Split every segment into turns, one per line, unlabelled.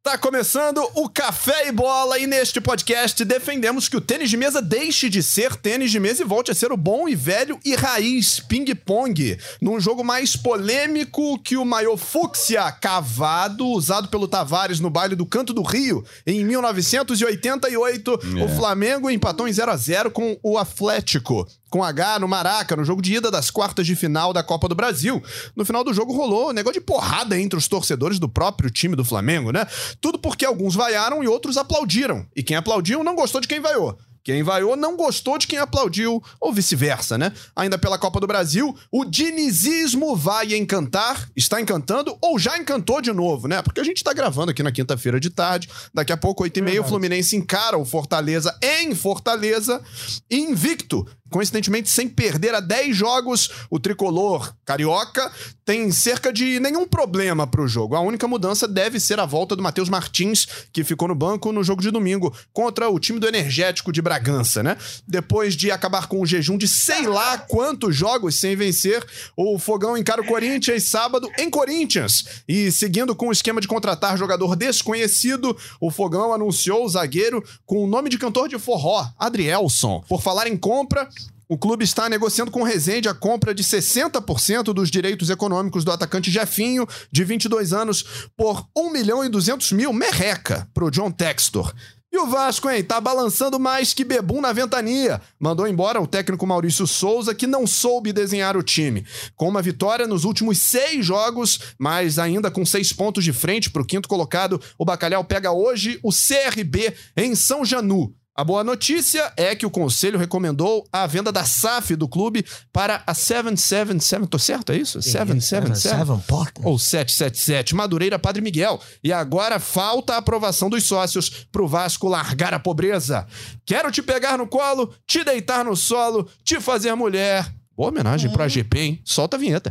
Tá começando o Café e Bola e neste podcast defendemos que o tênis de mesa deixe de ser tênis de mesa e volte a ser o bom e velho e raiz ping-pong, num jogo mais polêmico que o maiô fúcsia cavado usado pelo Tavares no baile do Canto do Rio em 1988. O Flamengo empatou em 0-0 com o Atlético, com H no Maraca, no jogo de ida das quartas de final da Copa do Brasil. No final do jogo rolou um negócio de porrada entre os torcedores do próprio time do Flamengo, né? Tudo porque alguns vaiaram e outros aplaudiram. E quem aplaudiu não gostou de quem vaiou. Quem vaiou não gostou de quem aplaudiu, ou vice-versa, né? Ainda pela Copa do Brasil, o dinizismo vai encantar, está encantando ou já encantou de novo, né? Porque a gente tá gravando aqui na quinta-feira de tarde, daqui a pouco, 8h30, o Fluminense encara o Fortaleza em Fortaleza, invicto. Coincidentemente, sem perder a 10 jogos, o tricolor carioca tem cerca de nenhum problema pro jogo. A única mudança deve ser a volta do Matheus Martins, que ficou no banco no jogo de domingo contra o time do Energético de Bragança, né? Depois de acabar com o jejum de sei lá quantos jogos sem vencer, o Fogão encara o Corinthians sábado em Corinthians. E seguindo com o esquema de contratar jogador desconhecido, o Fogão anunciou o zagueiro com o nome de cantor de forró, Adrielson. Por falar em compra, o clube está negociando com o Resende a compra de 60% dos direitos econômicos do atacante Jefinho, de 22 anos, por 1.200.000 merreca pro John Textor. E o Vasco, hein? Tá balançando mais que bebum na ventania. Mandou embora o técnico Maurício Souza, que não soube desenhar o time. Com uma vitória nos últimos 6 jogos, mas ainda com 6 pontos de frente pro quinto colocado, o Bacalhau pega hoje o CRB em São Janu. A boa notícia é que o Conselho recomendou a venda da SAF do clube para a 777, tô certo, é isso? 777? Ou 777, Madureira Padre Miguel. E agora falta a aprovação dos sócios pro Vasco largar a pobreza. Quero te pegar no colo, te deitar no solo, te fazer mulher. Boa homenagem pro AGP, hein? Solta a vinheta.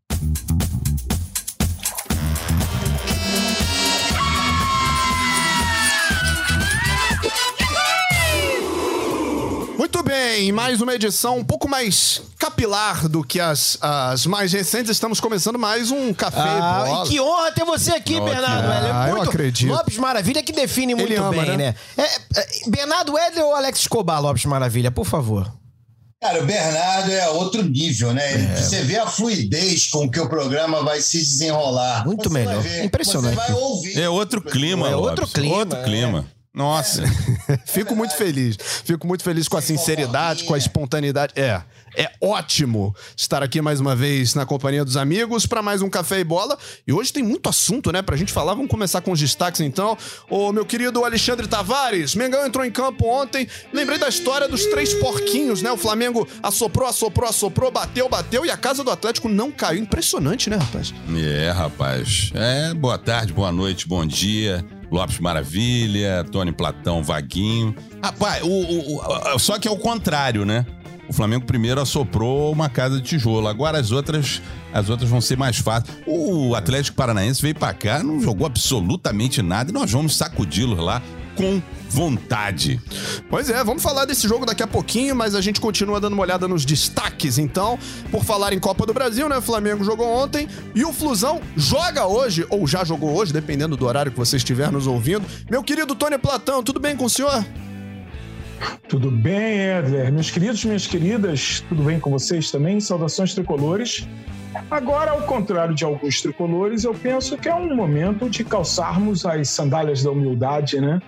Muito bem, mais uma edição um pouco mais capilar do que as mais recentes. Estamos começando mais um Café e Bola.
E que honra ter você aqui, Bernardo.
Eu acredito.
Lopes Maravilha que define muito
ama,
bem, né? Bernardo Edler ou Alex Escobar, Lopes Maravilha, por favor?
Cara, o Bernardo é outro nível, né? Você vê a fluidez com que o programa vai se desenrolar.
Muito melhor. Impressionante.
Você vai ouvir.
É outro clima,
outro clima.
Nossa.
Fico muito feliz com a sinceridade, com a espontaneidade. É ótimo estar aqui mais uma vez na companhia dos amigos para mais um Café e Bola. E hoje tem muito assunto, né, pra gente falar. Vamos começar com os destaques, então. O meu querido Alexandre Tavares, Mengão entrou em campo ontem. Lembrei da história dos 3 porquinhos, né? O Flamengo assoprou, bateu e a casa do Atlético não caiu. Impressionante, né, rapaz?
Rapaz. Boa tarde, boa noite, bom dia. Lopes Maravilha, Tony Platão, Vaguinho. Rapaz, só que é o contrário, né? O Flamengo primeiro assoprou uma casa de tijolo. Agora as outras vão ser mais fáceis. O Atlético Paranaense veio pra cá, não jogou absolutamente nada e nós vamos sacudi-los lá com vontade.
Pois é, vamos falar desse jogo daqui a pouquinho, mas a gente continua dando uma olhada nos destaques, então. Por falar em Copa do Brasil, né? O Flamengo jogou ontem e o Flusão joga hoje, ou já jogou hoje, dependendo do horário que você estiver nos ouvindo. Meu querido Tony Platão, tudo bem com o senhor?
Tudo bem, Edler. Meus queridos, minhas queridas, tudo bem com vocês também? Saudações tricolores. Agora, ao contrário de alguns tricolores, eu penso que é um momento de calçarmos as sandálias da humildade, né?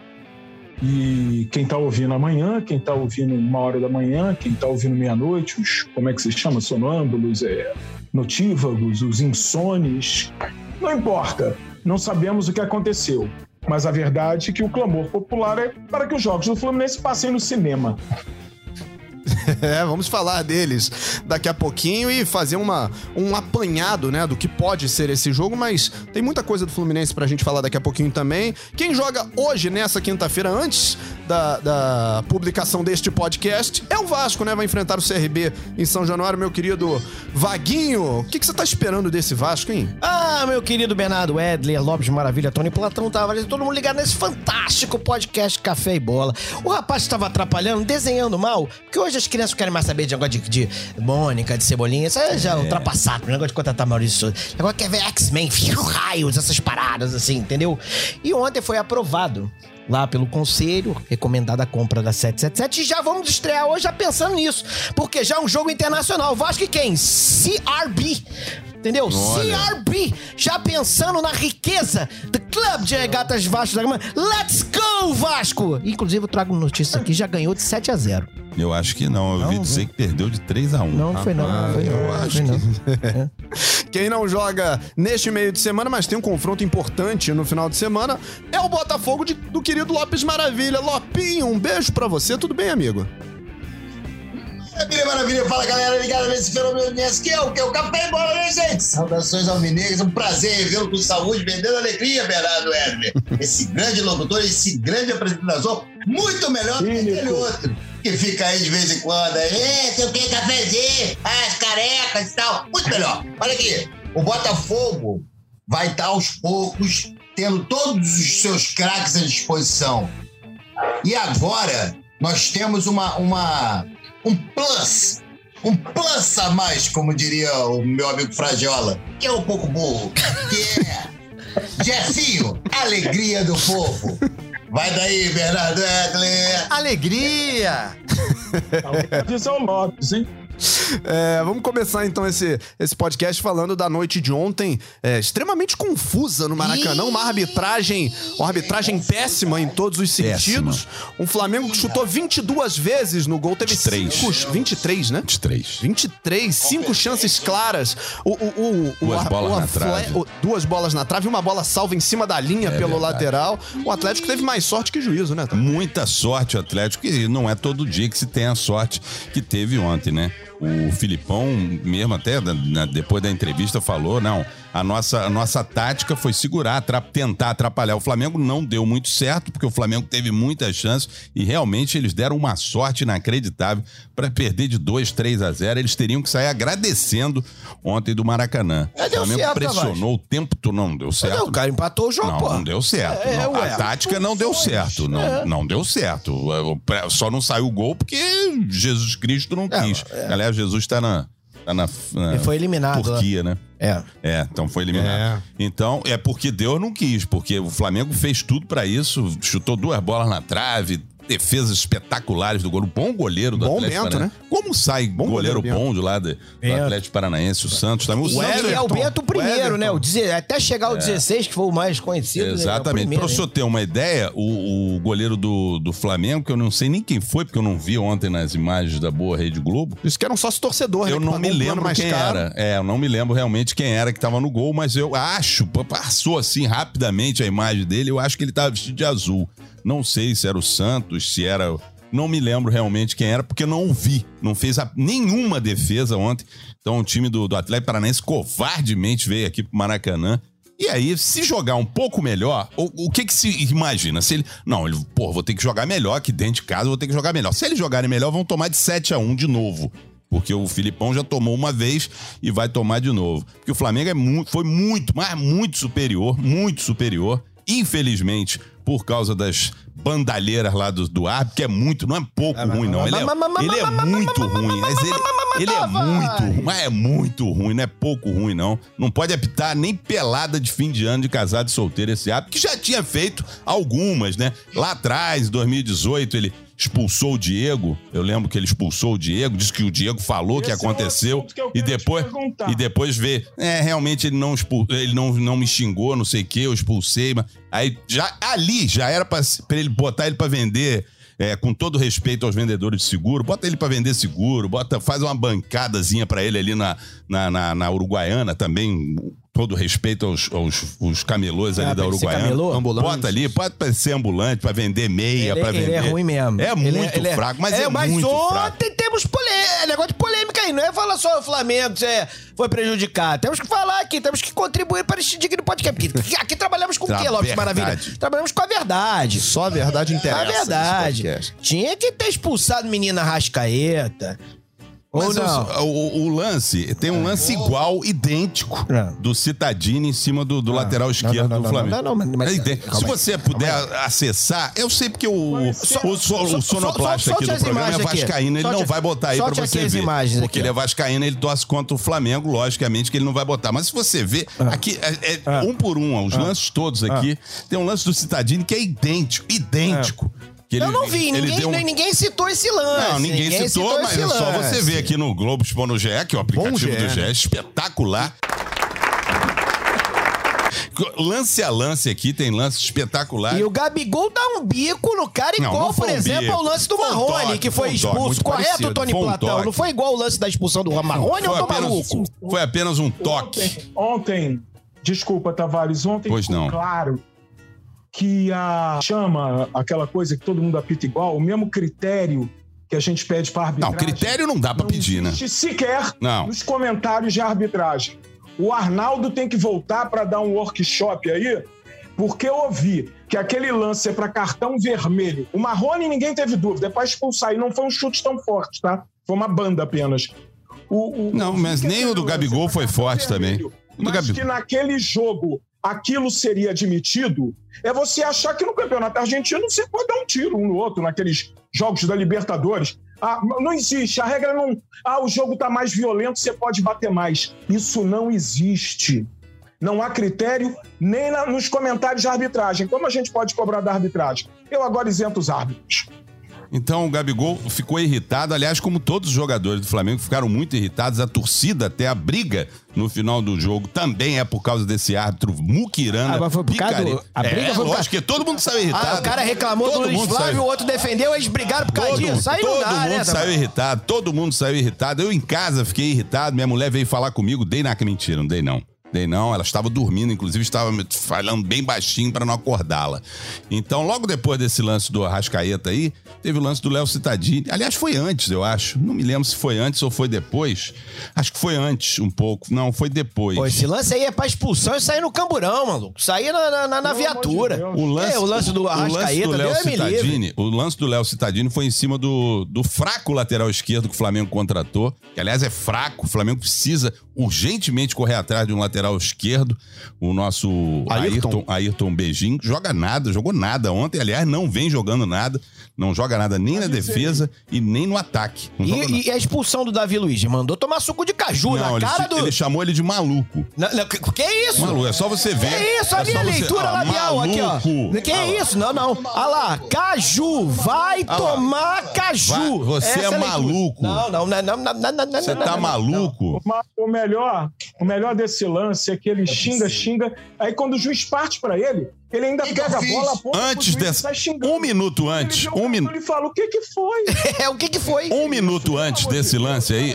E quem tá ouvindo amanhã, quem tá ouvindo 1h da manhã, quem tá ouvindo meia-noite, os, como é que se chama? Sonâmbulos, notívagos, os insones, não importa, não sabemos o que aconteceu. Mas a verdade é que o clamor popular é para que os jogos do Fluminense passem no cinema.
Vamos falar deles daqui a pouquinho e fazer um apanhado, né, do que pode ser esse jogo, mas tem muita coisa do Fluminense pra gente falar daqui a pouquinho também. Quem joga hoje, nessa quinta-feira, antes da publicação deste podcast, é o Vasco, né? Vai enfrentar o CRB em São Januário, meu querido Vaguinho. O que você tá esperando desse Vasco, hein?
Meu querido Bernardo Edler, Lopes Maravilha, Tony Platão, Tavares, todo mundo ligado nesse fantástico podcast Café e Bola. O rapaz estava atrapalhando, desenhando mal, porque hoje as crianças crianças querem mais saber de negócio de Mônica, de Cebolinha. Isso é já ultrapassado. O negócio de contratar Maurício Souza. O negócio quer ver X-Men, raios, essas paradas assim, entendeu? E ontem foi aprovado lá pelo Conselho, recomendada a compra da 777, e já vamos estrear hoje já pensando nisso, porque já é um jogo internacional. Vasco e quem? CRB. Entendeu?
Olha.
CRB, já pensando na riqueza do Clube de Regatas Vasco da Gama. Let's go, Vasco! Inclusive, eu trago notícia aqui, já ganhou de 7-0.
Eu acho que não. Eu ouvi dizer que perdeu de 3-1.
Não, não foi não.
Eu acho que...
Quem não joga neste meio de semana, mas tem um confronto importante no final de semana, é o Botafogo do querido Lopes Maravilha. Lopinho, um beijo pra você. Tudo bem, amigo?
Maravilha, fala galera ligada nesse fenômeno que é o Café e Bola, né, gente? Saudações alvinegras, um prazer revê-lo com saúde, vendendo alegria, Bernardo Edler. Esse grande locutor, esse grande apresentador, muito melhor do que aquele outro, que fica aí de vez em quando, seu que cafezinho, as carecas e tal, muito melhor. Olha aqui, o Botafogo vai estar aos poucos tendo todos os seus craques à disposição. E agora nós temos um plus a mais, como diria o meu amigo Fragiola, que é um pouco burro, que é Jefinho, alegria do povo. Vai daí, Bernardo Edler.
Alegria!
Diz ao Lopes, hein?
Vamos começar então esse podcast falando da noite de ontem, extremamente confusa no Maracanã, uma arbitragem péssima em todos os sentidos. Um Flamengo que chutou 22 vezes no gol, teve 23, né? 23, 5 chances claras. Duas bolas na trave, uma bola salva em cima da linha pelo lateral. O Atlético teve mais sorte que juízo, né?
Muita sorte o Atlético, e não é todo dia que se tem a sorte que teve ontem, né? O Filipão, mesmo até depois da entrevista, falou, não, a nossa tática foi segurar, tentar atrapalhar o Flamengo. Não deu muito certo, porque o Flamengo teve muitas chances e realmente eles deram uma sorte inacreditável para perder de 2-3-0. Eles teriam que sair agradecendo ontem do Maracanã. O Flamengo pressionou o tempo todo, não deu certo.
O cara empatou o jogo, pô.
Não deu certo. A tática não deu certo. Não deu certo. Só não saiu o gol porque Jesus Cristo não quis. Aliás, Jesus tá na
ele foi eliminado
Turquia, né? Então foi eliminado. Então, é porque Deus não quis, porque o Flamengo fez tudo pra isso, chutou 2 bolas na trave, defesas espetaculares do goleiro, bom goleiro do Atlético Paranaense. Né? Como sai goleiro bom de lá do Atlético Paranaense, o Santos também.
O Bento primeiro, né? Até chegar o 16, que foi o mais conhecido.
Exatamente. Pra você ter uma ideia, o goleiro do Flamengo, que eu não sei nem quem foi, porque eu não vi ontem nas imagens da boa Rede Globo.
Isso que era um sócio torcedor, né?
Eu não me lembro quem era. Eu não me lembro realmente quem era que tava no gol, mas eu acho, passou assim rapidamente a imagem dele, eu acho que ele tava vestido de azul. Não sei se era o Santos, se era... Não me lembro realmente quem era, porque não vi. Não fez nenhuma defesa ontem. Então o time do Atlético Paranaense covardemente veio aqui pro Maracanã. E aí, se jogar um pouco melhor, o que se imagina? Se ele... Não, vou ter que jogar melhor aqui dentro de casa, vou ter que jogar melhor. Se eles jogarem melhor, vão tomar de 7-1 de novo. Porque o Filipão já tomou uma vez e vai tomar de novo. Porque o Flamengo foi muito superior. Infelizmente, por causa das bandalheiras lá do árbitro, que não é pouco ruim, não. Ele é muito ruim. Mas ele é muito ruim. Mas é muito ruim, não é pouco ruim, não. Não pode apitar nem pelada de fim de ano de casado e solteiro esse árbitro, que já tinha feito algumas, né? Lá atrás, em 2018, ele expulsou o Diego. Eu lembro que ele expulsou o Diego, disse que o Diego falou que aconteceu, e depois vê, realmente ele não me xingou, não sei o que, eu expulsei, mas aí já era pra ele botar ele pra vender, com todo respeito aos vendedores de seguro, bota ele pra vender seguro, faz uma bancadazinha pra ele ali na Uruguaiana também, todo respeito aos camelôs ali da Uruguaiana. Bota ali, pode ser ambulante, pra vender meia, pra vender...
Ele é ruim mesmo.
É muito fraco, mas é muito fraco.
Mas ontem temos negócio de polêmica aí. Não é falar só o Flamengo que foi prejudicado. Temos que falar aqui, temos que contribuir para este digno podcast. Porque aqui trabalhamos com o quê, Lopes Maravilha? Trabalhamos com a verdade.
Só a verdade interessa.
A verdade. Tinha que ter expulsado o menino Arrascaeta. Ou não?
O lance, tem um lance igual, idêntico, do Cittadini em cima do lateral esquerdo do Flamengo. Se você puder acessar, eu sei porque o sonoplasta aqui do programa é vascaíno, ele não vai botar aí pra você ver. Porque ele é vascaíno, ele torce contra o Flamengo, logicamente que ele não vai botar. Mas se você ver, aqui, um por um, os lances todos aqui, tem um lance do Cittadini que é idêntico.
Eu não vi, ninguém citou esse lance.
Não, ninguém citou, mas é só você ver aqui no Globo Esporte no GE, que é o aplicativo do GE, espetacular. Lance a lance aqui, tem lance espetacular.
E o Gabigol dá um bico no cara igual, por exemplo, ao lance do Marrone, que foi expulso. Correto, Tony Platão? Não foi igual o lance da expulsão do Marrone ou do maluco?
Foi apenas um toque.
Ontem, desculpa, Tavares, ontem ficou claro que chama aquela coisa que todo mundo apita igual, o mesmo critério que a gente pede para arbitragem.
Não, critério não dá para pedir, né?
Não existe sequer nos comentários de arbitragem. O Arnaldo tem que voltar para dar um workshop aí, porque eu ouvi que aquele lance é para cartão vermelho. O Marrone ninguém teve dúvida, é para expulsar, e não foi um chute tão forte, tá? Foi uma banda apenas.
Não, mas nem o do Gabigol foi forte também.
Mas que naquele jogo aquilo seria admitido, é você achar que no campeonato argentino você pode dar um tiro um no outro, naqueles jogos da Libertadores. Não existe, a regra não... o jogo tá mais violento, você pode bater mais. Isso não existe. Não há critério nem nos comentários de arbitragem. Como a gente pode cobrar da arbitragem? Eu agora isento os árbitros.
Então o Gabigol ficou irritado, aliás, como todos os jogadores do Flamengo ficaram muito irritados, a torcida até a briga no final do jogo também é por causa desse árbitro muquirana.
Mas foi por causa a briga foi
lógico que todo mundo saiu irritado.
O cara reclamou do Luiz Flávio, o outro defendeu, eles brigaram por causa disso.
Todo mundo saiu irritado, todo mundo saiu irritado. Eu em casa fiquei irritado, minha mulher veio falar comigo, mentira, não dei não. Ela estava dormindo, inclusive estava falando bem baixinho para não acordá-la. Então, logo depois desse lance do Arrascaeta aí, teve o lance do Léo Cittadini. Aliás, foi antes, eu acho. Não me lembro se foi antes ou foi depois. Acho que foi antes um pouco. Não, foi depois.
Pô, esse lance aí é pra expulsão e sair no camburão, maluco. Sair na viatura.
O lance do Arrascaeta, o lance do Léo Cittadini foi em cima do fraco lateral esquerdo que o Flamengo contratou, que aliás é fraco. O Flamengo precisa urgentemente correr atrás de um lateral esquerdo. O nosso Ayrton Beijing jogou nada ontem, aliás, não vem jogando nada, não joga nada nem na defesa e nem no ataque.
E a expulsão do Davi Luiz? Mandou tomar suco de caju na cara do...
Ele chamou ele de maluco.
Que isso?
Maluco, é só você ver.
Que isso? A minha leitura labial
maluco.
Aqui, ó. Que isso? Não. Olha lá, caju, vai tomar caju.
Você é maluco.
Não.
Você tá maluco?
O melhor desse lance é que ele xinga, aí quando o juiz parte pra ele ainda pega a bola,
antes desse... Um minuto antes.
Ele fala, o que foi?
O que foi?
Um minuto antes desse lance aí,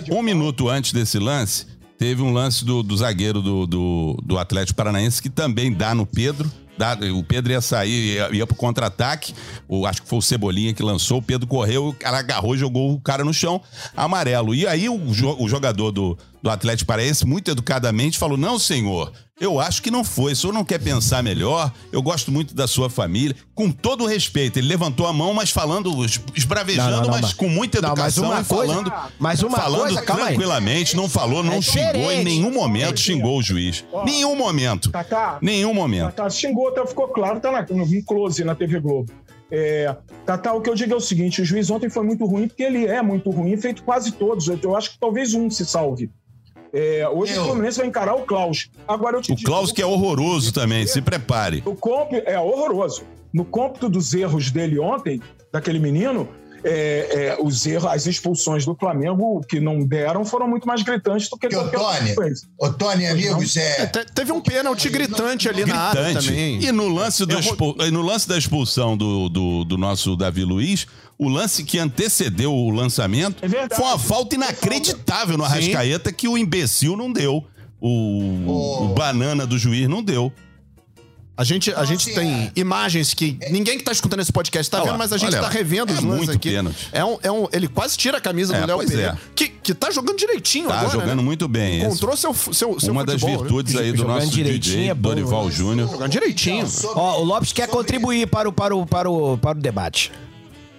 teve um lance do zagueiro do Atlético Paranaense que também dá no Pedro. O Pedro ia sair, ia pro contra-ataque. Acho que foi o Cebolinha que lançou. O Pedro correu, o cara agarrou, jogou o cara no chão, amarelo. E aí o jogador do Atlético Paranaense, muito educadamente, falou: não, senhor, eu acho que não foi. O senhor não quer pensar melhor? Eu gosto muito da sua família. Com todo o respeito, ele levantou a mão, mas falando, esbravejando, mas com muita educação, falando tranquilamente. Não falou, não xingou, em nenhum momento xingou o juiz. Nenhum momento. Nenhum momento.
Xingou, até ficou claro, tá no close na TV Globo. O que eu digo é o seguinte: o juiz ontem foi muito ruim, porque ele é muito ruim, feito quase todos. Eu acho que talvez um se salve. Hoje o Fluminense vai encarar o Klaus. Agora eu te digo,
o Klaus que é horroroso também, se prepare.
É horroroso. No cômputo dos erros dele ontem, daquele menino, os erros, as expulsões do Flamengo que não deram foram muito mais gritantes do que qualquer outra coisa.
Ô, Tony, amigos,
teve um pênalti gritante ali na área também.
E no lance da expulsão do nosso Davi Luiz, o lance que antecedeu o lançamento foi uma falta inacreditável no Arrascaeta que o imbecil não deu. O banana do juiz não deu.
A gente tem imagens que ninguém que tá escutando esse podcast tá vendo, mas a gente tá revendo os lances aqui.
Pênalti.
Ele quase tira a camisa do Léo Pereira. Que tá jogando direitinho agora,
jogando muito bem.
Encontrou seu
uma das virtudes aí do nosso DJ, Dorival Júnior.
Jogando direitinho.
O Lopes quer contribuir para o debate.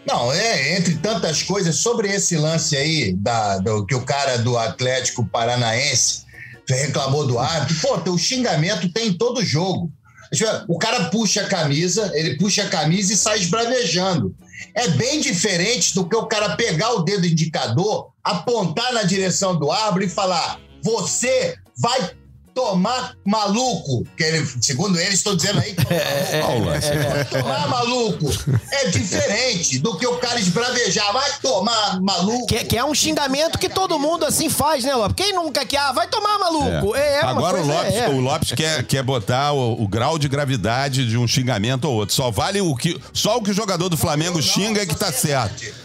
Não, entre tantas coisas, sobre esse lance aí, que o cara do Atlético Paranaense reclamou do árbitro, pô, o xingamento tem em todo jogo. O cara puxa a camisa e sai esbravejando. É bem diferente do que o cara pegar o dedo indicador, apontar na direção do árbitro e falar: você vai tomar maluco. Segundo eles, estão dizendo aí que vai tomar maluco. É diferente do que o cara esbravejar. Vai tomar maluco.
Que é um xingamento que todo mundo assim faz, né, Lopes? Quem nunca quer? Vai tomar maluco.
Agora o Lopes quer botar o grau de gravidade de um xingamento ou outro. Só vale só o que o jogador do Flamengo xinga é que tá certo.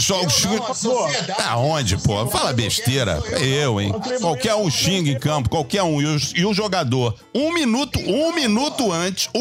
Aonde, pô? Fala besteira. Eu, hein? Qualquer um xinga em campo, qualquer um. E o jogador, um minuto antes,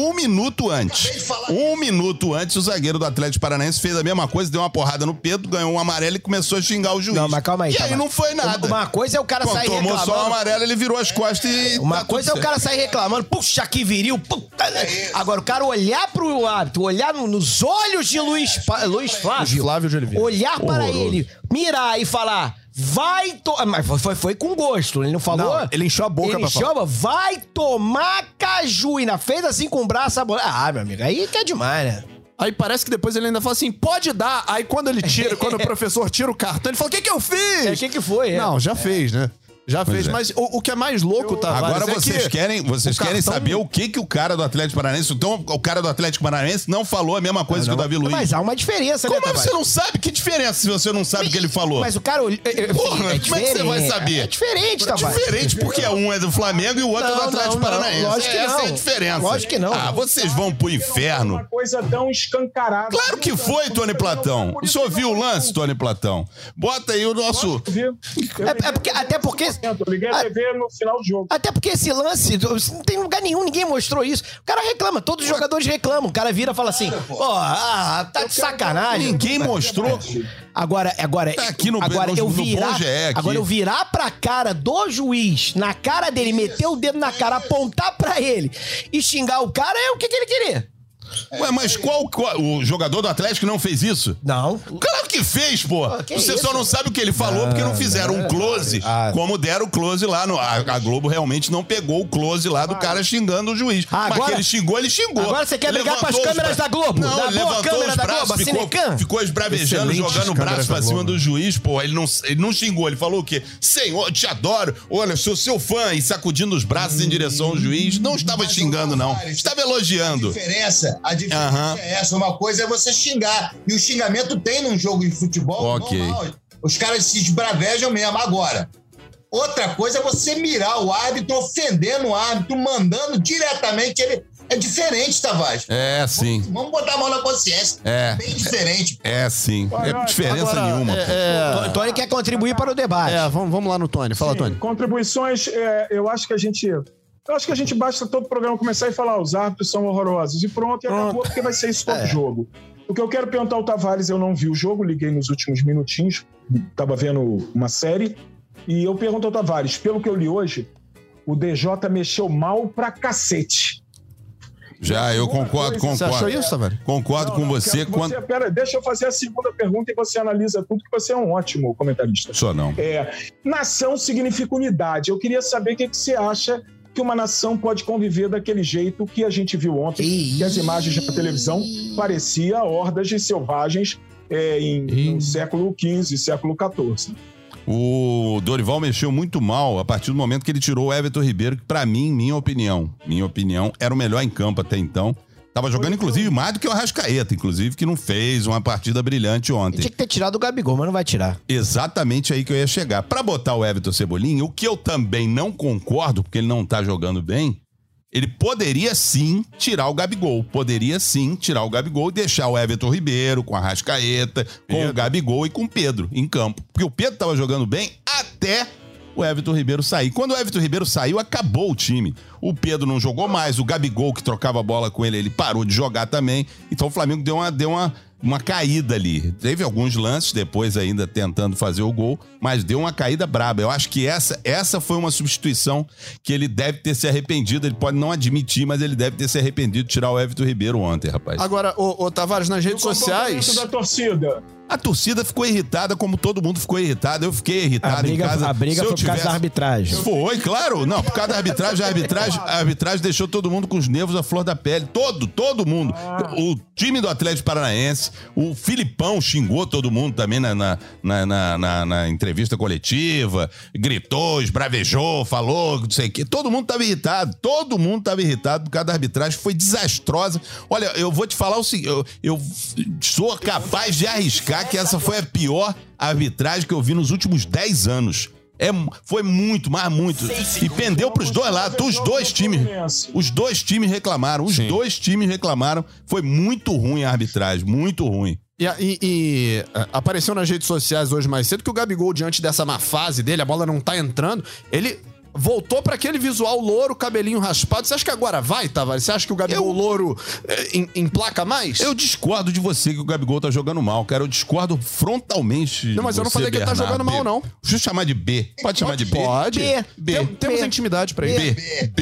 o zagueiro do Atlético Paranaense fez a mesma coisa, deu uma porrada no Pedro, ganhou um amarelo e começou a xingar o juiz.
Não, mas calma aí.
E aí não foi nada.
Uma coisa é o cara sair reclamando.
Tomou só o amarelo, ele virou as costas e...
Uma coisa é o cara sair reclamando, puxa, que viril, puta... Agora, o cara olhar pro árbitro, olhar nos olhos de Luiz Flávio
de Oliveira.
Olhar para ele, mirar e falar, mas foi com gosto, ele não falou?
Não, ele encheu a boca pra falar.
Vai tomar caju, e ainda fez assim com o braço, meu amigo, aí que é demais, né?
Aí parece que depois ele ainda fala assim, pode dar. Aí quando o professor tira o cartão, ele fala, o que eu fiz?
O que foi?
Não, já fez, né? Já fez, mas o que é mais louco, Tavares,
agora vocês querem saber o que o cara do Atlético Paranaense... Então, o cara do Atlético Paranaense não falou a mesma coisa que o Davi Luiz.
Mas há uma diferença, né,
Como você não sabe? Que diferença se você não sabe o que ele falou?
Mas o cara...
Porra, como é que você vai saber?
É diferente, Tavares.
Diferente, porque um é do Flamengo e o outro é do Atlético Paranaense.
Lógico que não.
Essa é a diferença.
Lógico que não.
Vocês vão pro inferno.
Uma coisa tão escancarada.
Claro que foi, Tony Platão. O senhor viu o lance, Tony Platão? Bota aí o nosso...
Até porque...
Eu liguei a TV no final do jogo.
Até porque esse lance, não tem lugar nenhum, ninguém mostrou isso. O cara reclama, todos os jogadores reclamam. O cara vira e fala assim, tá de sacanagem.
Ninguém mostrou.
Agora
tá aqui no
eu virar pra cara do juiz, na cara dele, meter o dedo na cara, apontar pra ele e xingar o cara, o que ele queria?
Ué, mas qual o jogador do Atlético não fez isso?
Não.
Claro que fez, pô. Você só não sabe o que ele falou porque não fizeram um close, como deram o close lá. A Globo realmente não pegou o close lá do cara xingando o juiz. Mas que ele xingou.
Agora você quer brigar com as câmeras da Globo?
Não, ele levantou os braços, ficou esbravejando, jogando o braço pra cima do juiz, pô. Ele não xingou, ele falou o quê? Senhor, te adoro, olha, sou seu fã, e sacudindo os braços em direção ao juiz. Não estava xingando, não. Estava elogiando.
A diferença é essa. Uma coisa é você xingar. E o xingamento tem num jogo de futebol normal. Os caras se esbravejam mesmo. Agora, outra coisa é você mirar o árbitro, ofendendo o árbitro, mandando diretamente ele. É diferente, Tavares.
É, sim.
Vamos botar a mão na consciência.
É.
Bem diferente.
É, sim. É diferença nenhuma.
O Tony quer contribuir para o debate.
Vamos lá no Tony. Fala, Tony.
Contribuições, eu acho que a gente basta todo o programa começar e falar os árbitros são horrorosos. E pronto, e acabou, porque vai ser isso todo jogo. O que eu quero perguntar ao Tavares, eu não vi o jogo, liguei nos últimos minutinhos, estava vendo uma série, e eu pergunto ao Tavares, pelo que eu li hoje, o DJ mexeu mal pra cacete.
Já, eu concordo.
Você achou isso, Tavares?
Concordo com você.
Pera, deixa eu fazer a segunda pergunta e você analisa tudo, que você é um ótimo comentarista.
Só não.
Nação significa unidade. Eu queria saber o que você acha que uma nação pode conviver daquele jeito que a gente viu ontem, que as imagens da televisão parecia hordas de selvagens no século XV, século XIV.
O Dorival mexeu muito mal a partir do momento que ele tirou o Everton Ribeiro, que pra mim, minha opinião, era o melhor em campo até então. Tava jogando, inclusive, mais do que o Arrascaeta, inclusive, que não fez uma partida brilhante ontem.
Tinha que ter tirado o Gabigol, mas não vai tirar.
Exatamente aí que eu ia chegar. Pra botar o Everton Cebolinha, o que eu também não concordo, porque ele não tá jogando bem, ele poderia sim tirar o Gabigol. E deixar o Everton Ribeiro com o Arrascaeta, com o Gabigol e com o Pedro em campo. Porque o Pedro tava jogando bem até o Everton Ribeiro sair. Quando o Everton Ribeiro saiu, acabou o time. O Pedro não jogou mais, o Gabigol, que trocava a bola com ele parou de jogar também. Então o Flamengo deu uma uma caída ali. Teve alguns lances depois ainda tentando fazer o gol, mas deu uma caída braba. Eu acho que essa foi uma substituição que ele deve ter se arrependido. Ele pode não admitir, mas ele deve ter se arrependido de tirar o Everton Ribeiro ontem, rapaz.
Agora, ô Tavares, nas redes sociais...
da torcida.
A torcida ficou irritada, como todo mundo ficou irritado. Eu fiquei irritado em casa.
A briga foi por causa da arbitragem.
Foi, claro. Não, por causa da arbitragem. A arbitragem deixou todo mundo com os nervos à flor da pele. Todo mundo. O time do Atlético Paranaense, o Filipão xingou todo mundo também na entrevista coletiva. Gritou, esbravejou, falou, não sei o quê. Todo mundo estava irritado. Todo mundo estava irritado por causa da arbitragem. Foi desastrosa. Olha, eu vou te falar o seguinte. Eu sou capaz de arriscar que essa foi a pior arbitragem que eu vi nos últimos 10 anos. Foi muito, mas muito. E pendeu pros dois lados. Os dois times reclamaram. Dois times reclamaram. Foi muito ruim a arbitragem. Muito ruim.
E apareceu nas redes sociais hoje mais cedo que o Gabigol, diante dessa má fase dele, a bola não tá entrando, ele... voltou pra aquele visual louro, cabelinho raspado. Você acha que agora vai, Tavares? Você acha que o Gabigol louro emplaca mais?
Eu discordo de você que o Gabigol tá jogando mal, cara. Eu discordo frontalmente.
Não, mas eu não falei que ele tá jogando mal, não.
Deixa eu chamar de B. Pode chamar de B?
Pode.
B.
Temos intimidade pra isso.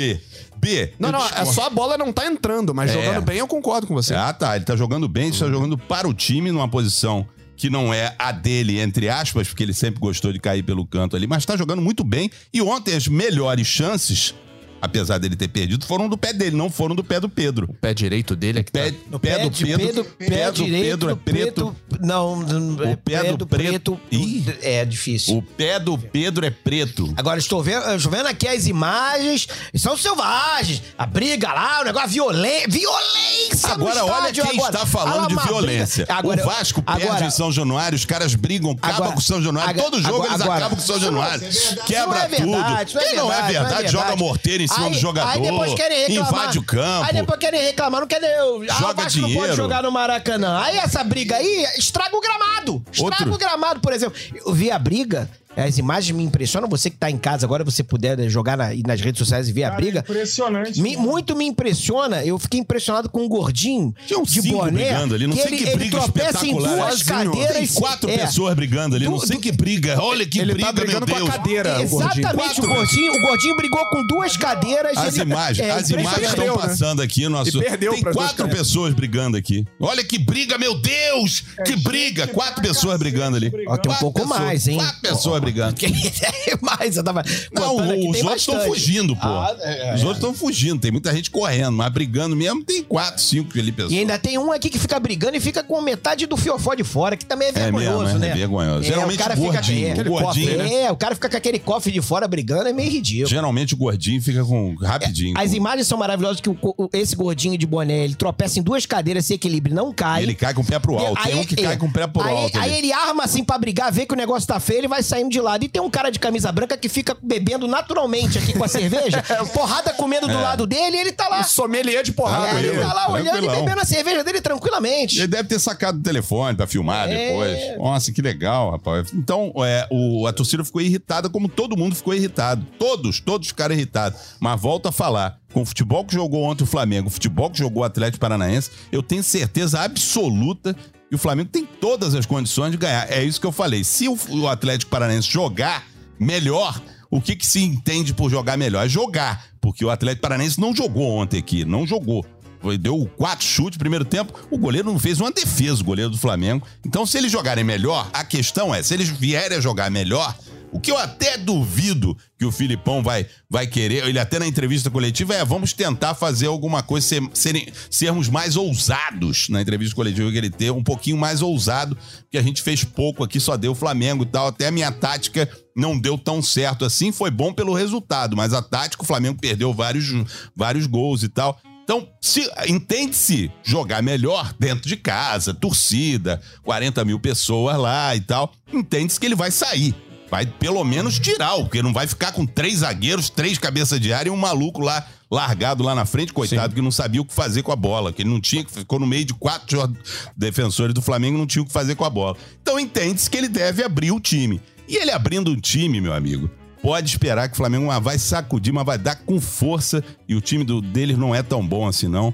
B.
Não, é só a bola não tá entrando, mas jogando bem eu concordo com você.
Ah, tá. Ele tá jogando bem, ele tá jogando para o time numa posição que não é a dele, entre aspas, porque ele sempre gostou de cair pelo canto ali, mas tá jogando muito bem. E ontem as melhores chances, apesar dele ter perdido, foram do pé dele, não foram do pé do Pedro.
O pé direito dele é que
pé do Pedro. Pé do Pedro é preto.
Não,
o pé do preto.
É difícil.
O pé do Pedro é preto.
Agora, estou vendo aqui as imagens, são selvagens. A briga lá, o negócio violência.
Agora, olha quem está falando de violência.
Agora,
o Vasco perde em São Januário, os caras brigam, acabam com o São Januário. Todo jogo eles acabam com o São Januário. Quebra tudo. Quem não é verdade, joga morteiro em cima do jogador. Aí depois querem reclamar. Invade o campo.
Aí depois querem reclamar, não querem.
Joga dinheiro.
Não pode jogar no Maracanã. Aí essa briga aí estraga o gramado. O gramado, por exemplo. Eu vi a briga. As imagens me impressionam. Você que tá em casa agora, você puder jogar nas redes sociais e ver a briga.
Impressionante.
Muito me impressiona. Eu fiquei impressionado com um gordinho de boné.
Brigando ali. Não sei que briga espetacular.
Em duas cadeiras.
Tem 4 pessoas brigando ali. Não sei que briga. Olha que briga,
tá brigando
meu Deus.
Com a cadeira,
exatamente, o gordinho brigou com 2 cadeiras.
As imagens estão passando aqui. Tem 4 pessoas brigando aqui. Olha que briga, meu Deus. Que briga. 4 pessoas brigando ali.
Tem um pouco mais, hein?
4 pessoas brigando.
Mais, eu tava...
Não, os outros estão fugindo, pô. Os outros estão fugindo, tem muita gente correndo, mas brigando mesmo tem 4, 5 ali pessoas.
E ainda tem um aqui que fica brigando e fica com metade do fiofó de fora, que também é vergonhoso,
mesmo,
né?
É vergonhoso. Geralmente o gordinho, né?
O cara fica com aquele cofre de fora brigando, é meio ridículo.
Geralmente o gordinho fica com rapidinho.
As imagens são maravilhosas que esse gordinho de boné, ele tropeça em 2 cadeiras, se equilibra, não cai.
Ele cai com o pé pro alto. Tem um que cai com o pé pro alto.
Aí ele arma assim pra brigar, vê que o negócio tá feio, ele vai saindo de lado. E tem um cara de camisa branca que fica bebendo naturalmente aqui com a cerveja, porrada comendo do lado dele, e ele tá lá.
Sommelier de porrada.
Ele tá lá olhando e bebendo a cerveja dele tranquilamente.
Ele deve ter sacado o telefone pra filmar depois. Nossa, que legal, rapaz. Então, a torcida ficou irritada, como todo mundo ficou irritado. Todos ficaram irritados. Mas volto a falar, com o futebol que jogou ontem o Flamengo, o futebol que jogou o Atlético Paranaense, eu tenho certeza absoluta que o Flamengo tem todas as condições de ganhar. É isso que eu falei. Se o Atlético Paranaense jogar melhor, o que se entende por jogar melhor? É jogar, porque o Atlético Paranaense não jogou ontem aqui, não jogou. Deu 4 chutes no primeiro tempo, o goleiro não fez uma defesa, o goleiro do Flamengo. Então, se eles jogarem melhor, a questão é, se eles vierem a jogar melhor, o que eu até duvido que o Filipão vai querer, ele até na entrevista coletiva, vamos tentar fazer alguma coisa, sermos mais ousados na entrevista coletiva que ele teve, um pouquinho mais ousado, porque a gente fez pouco aqui, só deu o Flamengo e tal, até a minha tática não deu tão certo assim, foi bom pelo resultado, mas a tática, o Flamengo perdeu vários gols e tal. Então, entende-se jogar melhor dentro de casa, torcida, 40 mil pessoas lá e tal, entende-se que ele vai sair. Vai pelo menos tirar, porque não vai ficar com 3 zagueiros, 3 cabeças de área e um maluco lá, largado lá na frente, coitado, que não sabia o que fazer com a bola, que ele não tinha, ficou no meio de 4 defensores do Flamengo, não tinha o que fazer com a bola. Então entende-se que ele deve abrir o time. E ele abrindo um time, meu amigo, pode esperar que o Flamengo vai sacudir, mas vai dar com força, e o time deles não é tão bom assim não.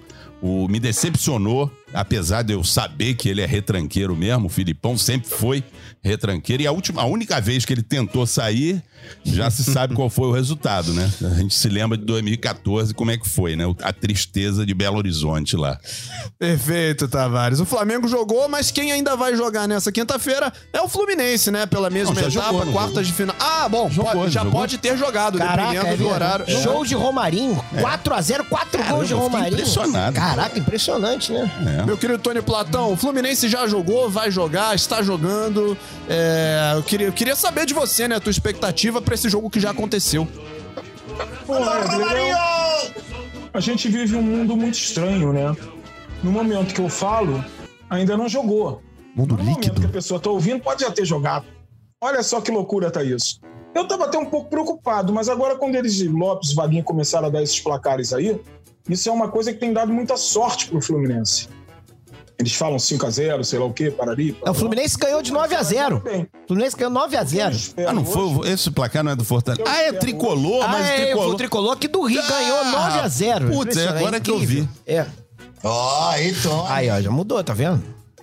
Me decepcionou, apesar de eu saber que ele é retranqueiro mesmo. O Filipão sempre foi retranqueiro. E a única vez que ele tentou sair, já se sabe qual foi o resultado, né? A gente se lembra de 2014, como é que foi, né? A tristeza de Belo Horizonte lá.
Perfeito, Tavares. O Flamengo jogou, mas quem ainda vai jogar nessa quinta-feira é o Fluminense, né? Pela mesma etapa, quartas de final. Ah, bom, pode ter jogado, dependendo do horário.
Show de Romarinho, 4x0, 4 gols de Romarinho.
Impressionado.
Caraca, impressionante, né?
Meu querido Tony Platão, o Fluminense já jogou, vai jogar, está jogando. Eu queria saber de você, né? A tua expectativa pra esse jogo que já aconteceu.
Pô, a gente vive um mundo muito estranho, né? No momento que eu falo, ainda não jogou.
Mundo
no momento que a
líquido.
pessoa tá ouvindo, pode já ter jogado. Olha só que loucura tá isso. Eu tava até um pouco preocupado, mas agora quando eles, Lopes e Vaguinho, começaram a dar esses placares aí, isso é uma coisa que tem dado muita sorte pro Fluminense. Eles falam 5x0, sei lá o quê, parari.
O Fluminense ganhou de 9x0. O Fluminense ganhou 9x0.
Ah, não foi? Esse placar não é do Fortaleza? Ah, é tricolor, mas
o tricolor aqui do Rio ganhou 9x0.
Putz, é agora que eu vi.
Então.
Aí, ó, já mudou, tá vendo?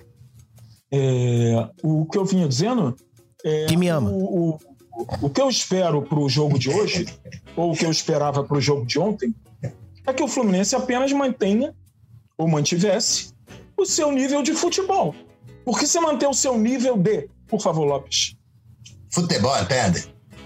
O que eu vinha dizendo
que me ama.
O que eu espero pro jogo de hoje, ou o que eu esperava pro jogo de ontem, é que o Fluminense apenas mantenha, ou mantivesse, o seu nível de futebol. Porque se manter o seu nível de... Por favor, Lopes.
Futebol, entende?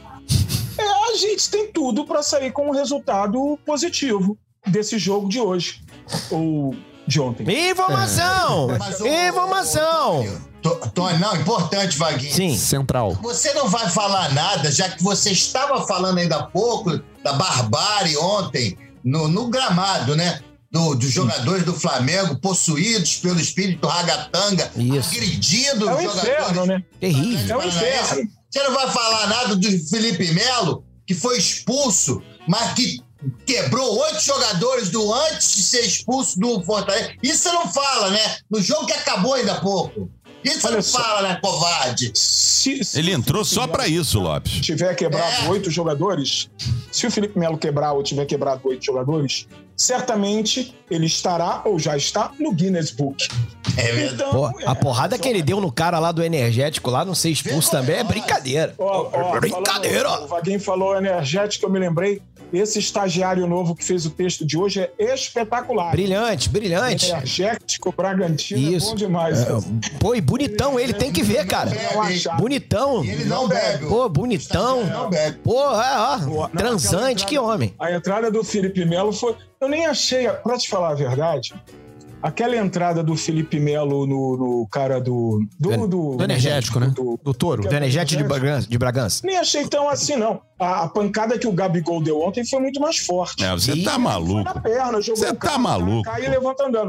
A gente tem tudo para sair com um resultado positivo desse jogo de hoje. Ou de ontem.
Informação! Informação!
Tony, não, importante, Vaguinho.
Sim.
Central.
Você não vai falar nada, já que você estava falando ainda há pouco da barbárie ontem no gramado, né? Dos jogadores do Flamengo possuídos pelo espírito ragatanga, agredindo os jogadores.
Inferno, né?
Terrível.
É um inferno.
Você não vai falar nada do Felipe Melo, que foi expulso, mas que quebrou 8 jogadores antes de ser expulso do Fortaleza. Isso você não fala, né? No jogo que acabou ainda há pouco. Isso você não fala, né, covarde?
Ele entrou só pra isso, Lopes.
Se tiver quebrado 8 jogadores, se o Felipe Melo quebrar ou tiver quebrado 8 jogadores, certamente ele estará ou já está no Guinness Book.
É verdade.
Pô, a porrada que ele deu no cara lá do energético, lá não ser expulso também, é brincadeira. Brincadeira!
O Vaguinho falou energético, eu me lembrei. Esse estagiário novo que fez o texto de hoje é espetacular.
Brilhante.
Energético, Bragantino,
isso.
É bom demais.
Pô, e bonitão ele, tem que ver, cara. Bonitão.
Ele não bebe.
Pô, bonitão.
Ele não bebe.
Pô, transante, que homem.
A entrada do Felipe Melo foi... Eu nem achei, pra te falar a verdade, aquela entrada do Felipe Melo no cara do
energético, né? Do Toro.
Do energético de Bragança.
Nem achei tão assim, não. A pancada que o Gabigol deu ontem foi muito mais forte.
Você tá maluco.
Na perna, jogou
Você tá maluco.
Cai e levanta andando.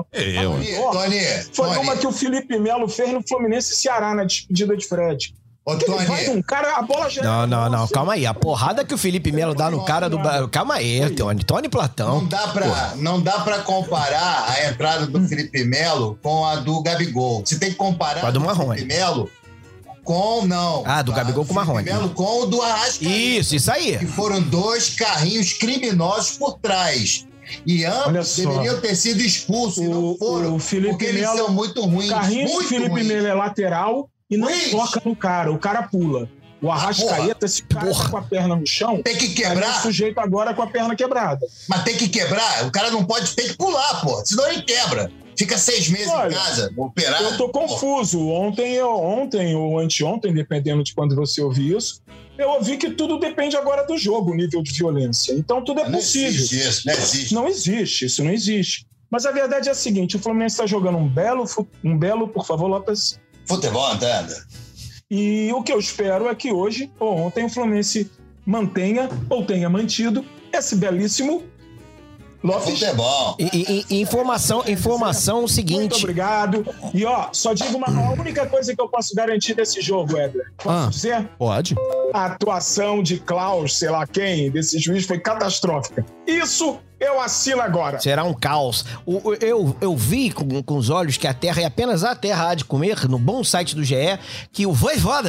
Foi uma que o Felipe Melo fez no Fluminense e Ceará na despedida de Fred. Ele vai um cara, a bola já...
Não, calma aí. A porrada que o Felipe Melo dá no cara do... Calma aí, Tony Platão.
Não dá pra comparar a entrada do Felipe Melo com a do Gabigol. Você tem que comparar
com a do Marrone.
Felipe Melo com... Não.
Do Gabigol com o Marrone.
Felipe Melo com o do Arrascaeta.
Isso aí.
Que foram 2 carrinhos criminosos por trás. E ambos deveriam ter sido expulsos. E não foram, porque eles são muito ruins.
O carrinho do Felipe Melo é lateral... E não toca no cara, o cara pula. O Arrascaeta, se o cara tá com a perna no chão,
tem que quebrar.
O sujeito agora com a perna quebrada.
Mas tem que quebrar, o cara não pode, tem que pular, pô. Senão ele quebra. Fica 6 meses em casa, operado.
Eu tô confuso. Ontem ou anteontem, dependendo de quando você ouvir isso, eu ouvi que tudo depende agora do jogo, o nível de violência. Então tudo é possível.
Não existe.
Isso não existe. Mas a verdade é a seguinte, o Fluminense tá jogando um belo, por favor, Lopes...
Futebol, entenda.
E o que eu espero é que hoje ou ontem o Fluminense mantenha ou tenha mantido esse belíssimo Lopes.
Futebol.
Informação o seguinte.
Muito obrigado. E só digo a única coisa que eu posso garantir desse jogo, Éder. Posso dizer?
Pode.
A atuação de Klaus, sei lá quem, desse juiz foi catastrófica. Isso eu assino agora.
Será um caos. Eu vi com os olhos que a terra, e apenas a terra há de comer, no bom site do GE, que o Voivoda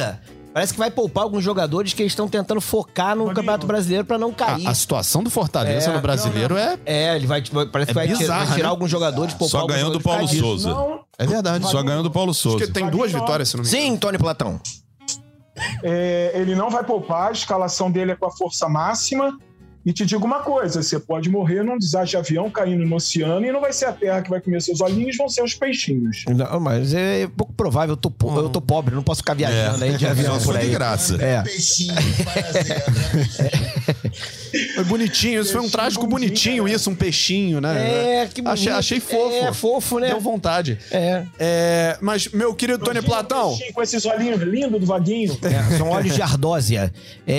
Parece que vai poupar alguns jogadores que eles estão tentando focar no Campeonato Brasileiro pra não cair.
A situação do Fortaleza no Brasileiro
ele parece que vai tirar alguns jogadores, poupar
Só ganhou do Paulo Souza.
é verdade.
Só ganhou do Paulo Souza.
Porque tem 2 vitórias, se não me engano.
Sim, Tony Platão.
Ele não vai poupar, a escalação dele é com a força máxima. E te digo uma coisa, você pode morrer num desastre de avião caindo no oceano e não vai ser a terra que vai comer seus olhinhos, vão ser os peixinhos.
Não, mas é pouco provável, eu tô pobre, não posso ficar viajando aí de avião por aí.
de graça.
Peixinho,
Foi bonitinho, isso foi um trágico bonitinho, isso, um peixinho, né?
Que bonito.
Achei fofo.
É, fofo, né?
Deu vontade. Mas, meu querido Tony Platão...
Com esses olhinhos lindos do Vaguinho.
São olhos de ardósia.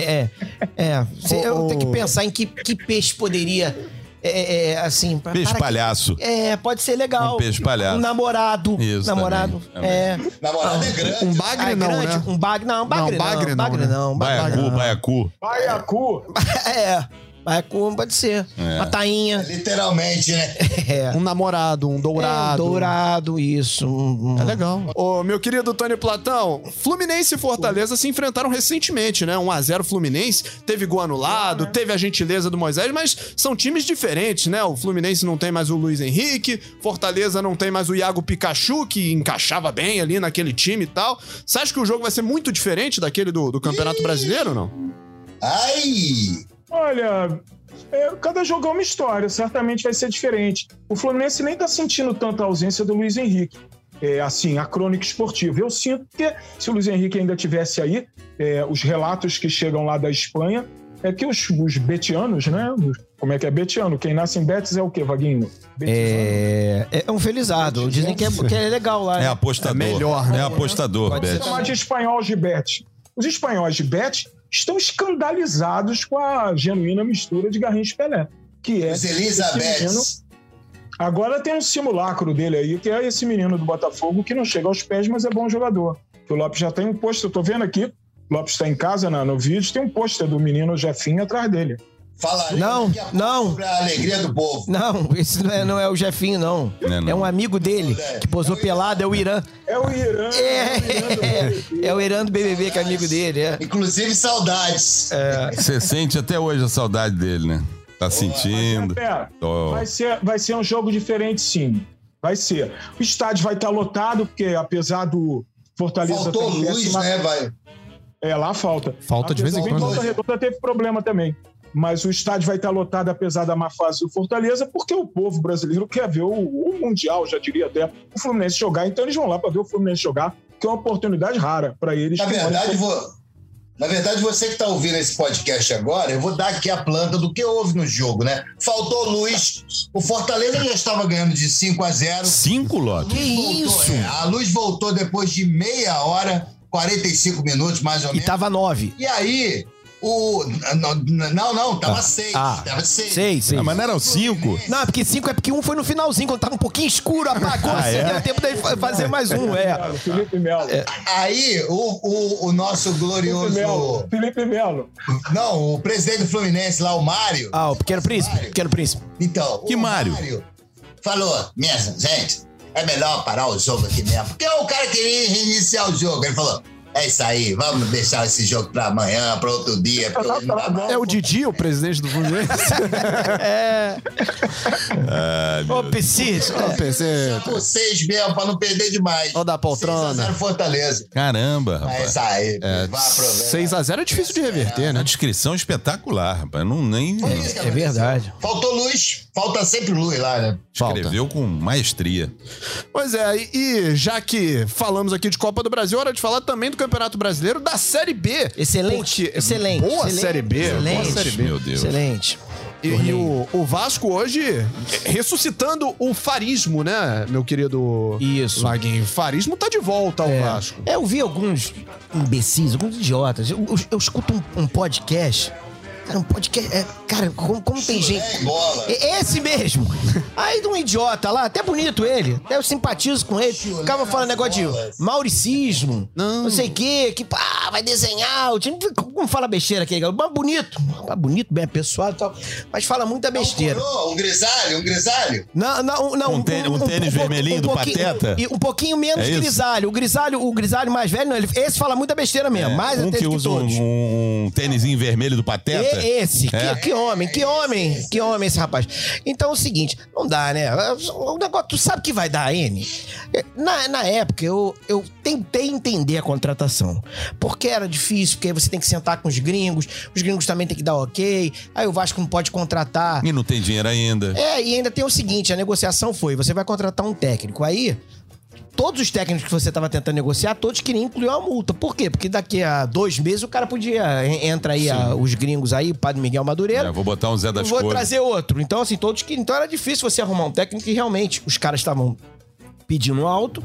Eu tenho que pensar em que peixe poderia... assim...
Peixe palhaço.
Pode ser legal.
Um peixe palhaço.
Um namorado.
Isso,
namorado.
também.
Namorado é grande.
Um bagre não,
grande,
né?
Um bagre não.
Bagre não.
Baiacu.
Baiacu.
Baiacu pode ser. Uma tainha.
Literalmente, né?
Um namorado, um dourado.
Dourado, isso.
É legal. Ô, meu querido Tony Platão, Fluminense e Fortaleza se enfrentaram recentemente, né? 1-0 Fluminense, teve gol anulado, teve a gentileza do Moisés, mas são times diferentes, né? O Fluminense não tem mais o Luiz Henrique, Fortaleza não tem mais o Iago Pikachu, que encaixava bem ali naquele time e tal. Você acha que o jogo vai ser muito diferente daquele do Campeonato Brasileiro ou não?
Ai!
Olha, cada jogo é uma história, certamente vai ser diferente. O Fluminense nem tá sentindo tanta ausência do Luiz Henrique. A crônica esportiva. Eu sinto que se o Luiz Henrique ainda tivesse aí, os relatos que chegam lá da Espanha, é que os betianos, né? Como é que é betiano? Quem nasce em Betis é o quê, Vaguinho?
É um felizardo. Dizem que é legal lá.
É apostador.
É melhor, né?
É apostador,
Pode
Betis.
Chamar de espanhóis de Betis. Os espanhóis de Betis estão escandalizados com a genuína mistura de Garrincha e Pelé, que é
Os Elizabeths.
Agora tem um simulacro dele aí, que é esse menino do Botafogo que não chega aos pés, mas é bom jogador. O Lopes já tem um pôster, eu tô vendo aqui, o Lopes está em casa no vídeo, tem um pôster do menino Jefinho atrás dele.
Falaremos daqui a pouco pra alegria do povo.
Não, esse não é o Jefinho, não. É um amigo dele que posou pelado, é o Irã.
É o Irã.
É o Irã do BBB, que é amigo dele.
Inclusive, saudades.
Você sente até hoje a saudade dele, né? Tá sentindo.
Vai ser um jogo diferente, sim. Vai ser. O estádio vai estar lotado, porque apesar do Fortaleza...
Faltou luz, né, vai?
Lá falta.
Falta de vez em quando.
Volta Redonda teve problema também. Mas o estádio vai estar lotado, apesar da má fase do Fortaleza, porque o povo brasileiro quer ver o Mundial, já diria até, o Fluminense jogar. Então eles vão lá para ver o Fluminense jogar, que é uma oportunidade rara para eles.
Na verdade, você que está ouvindo esse podcast agora, eu vou dar aqui a planta do que houve no jogo, né? Faltou luz. O Fortaleza já estava ganhando de 5-0.
5, Lopes?
Que isso?
A luz voltou depois de meia hora, 45 minutos mais ou menos.
E tava 9.
E aí... tava 6. Tava 6.
6.
Mas não eram 5?
Não, porque 5 é porque um foi no finalzinho, quando tava um pouquinho escuro, apagou, deu tempo dele fazer mais um.
Felipe Melo.
Aí, o nosso glorioso...
Felipe Melo.
Não, o presidente do Fluminense lá, o Mário.
O Pequeno Príncipe.
Então,
Que Mário?
Falou, minha gente, é melhor parar o jogo aqui mesmo. Porque o cara queria reiniciar o jogo. Ele falou... É isso aí, vamos deixar esse jogo pra amanhã, pra outro dia.
É o Didi, o presidente do Fluminense?
Ô, Pecês.
Vocês mesmo, pra não perder demais.
Ó da poltrona.
6-0 Fortaleza.
Caramba,
É
rapaz.
isso aí, vai aproveitar.
6-0 é difícil de reverter,
Uma
né?
descrição espetacular, rapaz. Não nem
É verdade.
Faltou luz, falta sempre luz lá, né?
escreveu com maestria.
Pois é, e já que falamos aqui de Copa do Brasil, hora de falar também do Campeonato Brasileiro, da Série B.
Excelente,
Porque-
excelente.
Boa
excelente,
Série B,
excelente.
boa Série B.
Meu Deus.
Excelente.
E o Vasco hoje ressuscitando o farismo, né, meu querido
Isso.
Vaguinho? O farismo tá de volta ao Vasco.
Eu vi alguns imbecis, alguns idiotas. Eu escuto um podcast. Cara, um podcast. Cara, como tem gente.
Bola.
Esse mesmo. Aí de um idiota lá, até bonito ele. Até eu simpatizo com ele. Ficava falando negócio de mauricismo. Não sei o quê. Que vai desenhar. O time, como fala besteira aquele galo? Mas bonito, bem apessoado e tal. Mas fala muita besteira.
Um grisalho?
Não.
Um tênis vermelhinho do Pateta?
E um pouquinho menos grisalho. O grisalho mais velho, não, esse fala muita besteira mesmo. Mais
um que usa um tênisinho vermelho do Pateta?
Esse. Que homem esse rapaz. Então é o seguinte, não dá, né? O negócio, tu sabe que vai dar, N? Na época, eu tentei entender a contratação. Porque era difícil, porque aí você tem que sentar com os gringos também tem que dar ok, aí o Vasco não pode contratar.
E não tem dinheiro ainda.
E ainda tem o seguinte, a negociação foi, você vai contratar um técnico, aí todos os técnicos que você estava tentando negociar, todos queriam incluir uma multa. Por quê? Porque daqui a 2 meses o cara podia... Entra aí os gringos aí, o Padre Miguel Madureira.
Vou botar um Zé das Cores.
Vou trazer outro. Então, assim, todos queriam. Então era difícil você arrumar um técnico e realmente os caras estavam pedindo alto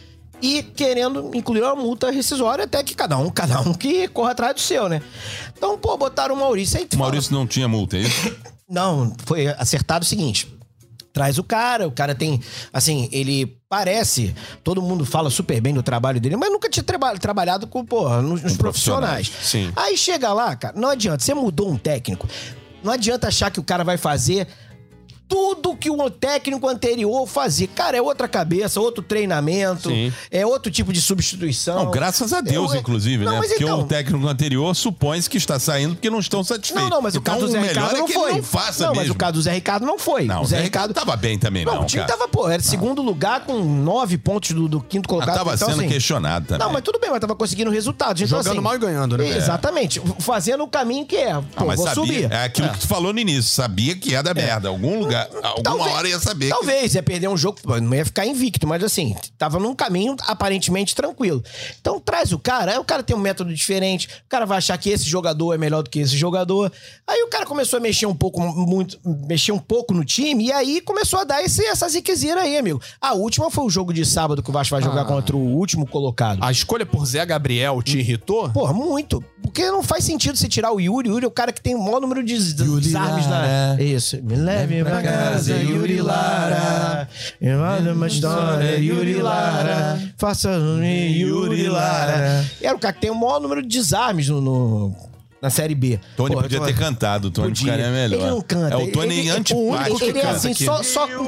e querendo incluir uma multa rescisória até que cada um que corra atrás do seu, né? Então, botaram o Maurício aí.
O Maurício não tinha multa, é isso?
Não, foi acertado o seguinte... Traz o cara tem, assim, ele parece, todo mundo fala super bem do trabalho dele, mas nunca tinha trabalhado com, nos profissionais.
Sim.
Aí chega lá, cara, não adianta, você mudou um técnico, não adianta achar que o cara vai fazer tudo que o técnico anterior fazia. Cara, é outra cabeça, outro treinamento, é outro tipo de substituição.
Não, graças a Deus, inclusive, né? Porque o técnico anterior supõe-se que está saindo porque não estão satisfeitos.
Não, mas o caso do Zé Ricardo não foi.
Não faça mesmo.
Mas o caso do Zé Ricardo não foi.
Não, o Zé Ricardo tava bem também, não,
o time tava, era segundo lugar com 9 pontos do quinto colocado.
Tava
então,
sendo questionado também.
Não, mas tudo bem, mas tava conseguindo resultados. Então,
jogando mal e ganhando, né?
Exatamente. Fazendo o caminho que é.
Mas
vou subir.
É aquilo que tu falou no início. Sabia que ia dar merda. Algum lugar, alguma hora ia saber.
Talvez, ia perder um jogo, não ia ficar invicto, mas assim, tava num caminho aparentemente tranquilo. Então traz o cara, aí o cara tem um método diferente, o cara vai achar que esse jogador é melhor do que esse jogador. Aí o cara começou a mexer um pouco no time, e aí começou a dar essa ziquezira aí, amigo. A última foi o jogo de sábado que o Vasco vai jogar contra o último colocado.
A escolha por Zé Gabriel te irritou?
Porra, muito. Porque não faz sentido você tirar o Yuri. O Yuri é o cara que tem o maior número de desarmes na... Isso. Me leve pra casa, Yuri Lara. Me manda uma história, Yuri Lara. Faça-me, Yuri Lara. Era o cara que tem o maior número de desarmes na Série B.
Tony podia ter cantado, o Tony ficaria melhor.
Ele não canta.
É o Tony antipático.
Ele é assim, só com...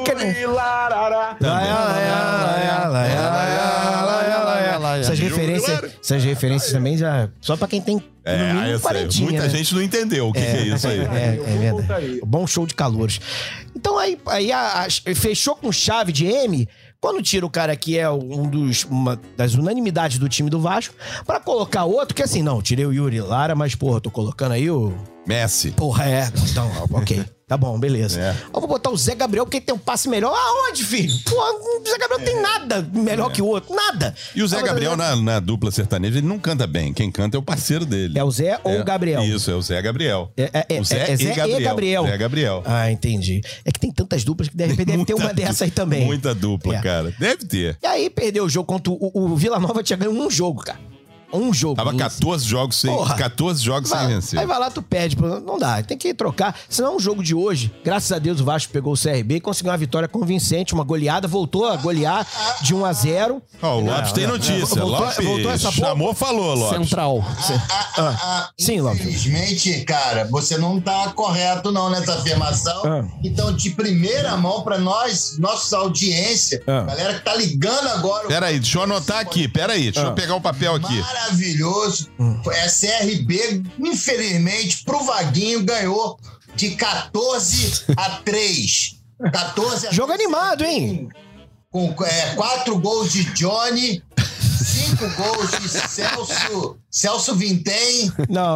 Essas referências também já... Só pra quem tem...
eu sei. Muita gente não entendeu o que é isso aí.
É verdade. Bom show de calouros. Então aí fechou com chave de M... Quando tira o cara que é uma das unanimidades do time do Vasco, pra colocar outro, que assim, não, tirei o Yuri Lara, mas, porra, tô colocando aí o...
Messi.
Porra, então, ok. Tá bom, beleza. Eu vou botar o Zé Gabriel, porque ele tem um passe melhor. Aonde, filho? Porra, o Zé Gabriel tem nada melhor que o outro. Nada.
E o Zé Gabriel, na dupla sertaneja, ele não canta bem. Quem canta é o parceiro dele.
É o Zé ou o Gabriel?
Isso, é o Zé Gabriel.
O Zé e Gabriel.
Zé Gabriel.
Ah, entendi. É que tem tantas duplas que de repente deve ter uma dessa aí também.
Muita dupla, cara. Deve ter.
E aí perdeu o jogo contra o Vila Nova, tinha ganho um jogo, cara. Um jogo.
Tava 14 jogos sem vencer.
Aí vai lá, tu perde. Não dá, tem que trocar. Senão o jogo de hoje, graças a Deus o Vasco pegou o CRB e conseguiu uma vitória convincente, uma goleada, voltou a golear de 1-0.
O Lopes tem notícia. Voltou essa chamou, falou, Lopes.
Central.
Sim, Lopes.
Infelizmente, cara, você não tá correto não nessa afirmação. Então, de primeira mão pra nós, nossa audiência, galera que tá ligando agora...
Peraí, deixa eu anotar aqui. Deixa eu pegar um papel aqui.
Maravilhoso. É CRB, infelizmente, pro Vaguinho ganhou de 14-3. 14-3.
Jogo animado, hein?
Com 4 gols de Johnny, 5 gols de Celso Vintém.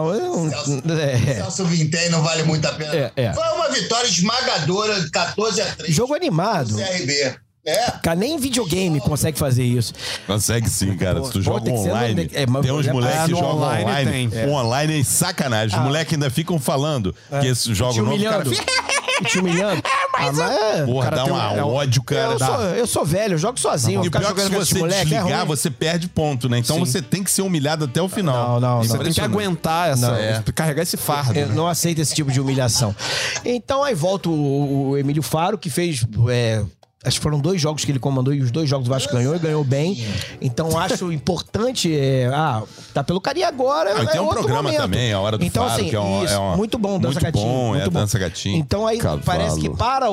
Celso Vintém não vale muito a pena. Foi uma vitória esmagadora de 14-3.
Jogo animado.
CRB.
Cara, nem videogame consegue fazer isso.
Consegue sim, cara. Se tu joga online, tem uns moleques que jogam online. O online é sacanagem. Os moleques ainda ficam falando que esse jogo novo, cara...
Te humilhando.
Porra, dá um ódio, cara.
Eu sou velho, eu jogo sozinho.
E o pior é que se você desligar, você perde ponto, né? Então você tem que ser humilhado até o final.
Não.
Você tem que aguentar carregar esse fardo.
Eu não aceito esse tipo de humilhação. Então aí volta o Emílio Faro, que fez Acho que foram 2 jogos que ele comandou e os 2 jogos o Vasco ganhou e ganhou bem. Então acho importante. Tá pelo carinho agora.
Tem um
outro
programa
momento.
também, a Hora do
então,
Faro,
assim,
que é uma
muito bom, Dança
muito
Gatinho.
bom,
Muito bom.
Dança Gatinho.
Então aí
Cavalo.
parece que para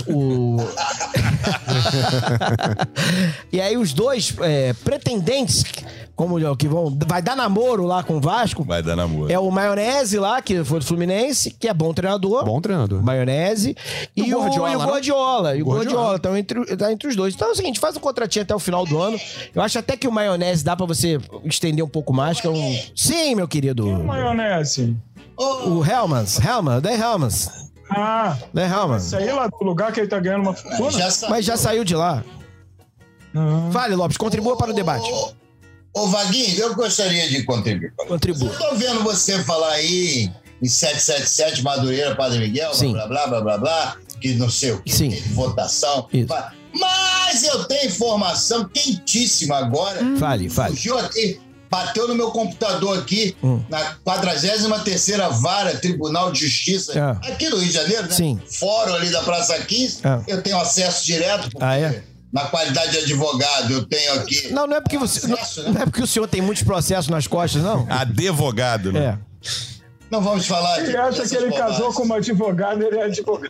e aí os 2 pretendentes, como que vai dar namoro lá com o Vasco.
Vai dar namoro.
É o Maionese lá, que foi do Fluminense, que é bom treinador.
Bom treinador.
Maionese. E o Guardiola. E o Guardiola. Então, tá entre os dois. Então é o seguinte, faz um contratinho até o final do ano. Eu acho até que o Maionese dá pra você estender um pouco mais, que é um... Sim, meu querido.
Maionese.
O Helmans. Dan Helmans. Dan Helmans.
Isso aí lá do lugar que ele tá ganhando uma fortuna?
Mas já saiu de lá. Fale, Lopes, contribua para o debate.
Ô, Vaguinho, eu gostaria de contribuir.
Contribua.
Eu tô vendo você falar aí em 777, Madureira, Padre Miguel,
Sim.
blá, blá, blá, blá, blá, que não sei o que,
Sim.
votação.
Isso.
Mas eu tenho informação quentíssima agora.
Fale.
Surgiu aqui, bateu no meu computador aqui, na 43ª Vara Tribunal de Justiça, aqui no Rio de Janeiro, né?
Sim.
Fórum ali da Praça 15. Eu tenho acesso direto, porque na qualidade de advogado eu tenho aqui...
Não é porque você...
acesso,
Não é porque o senhor tem muitos processos nas costas, não?
Advogado, né?
Não vamos falar
Ele acha que ele casou com uma advogada, ele é advogado.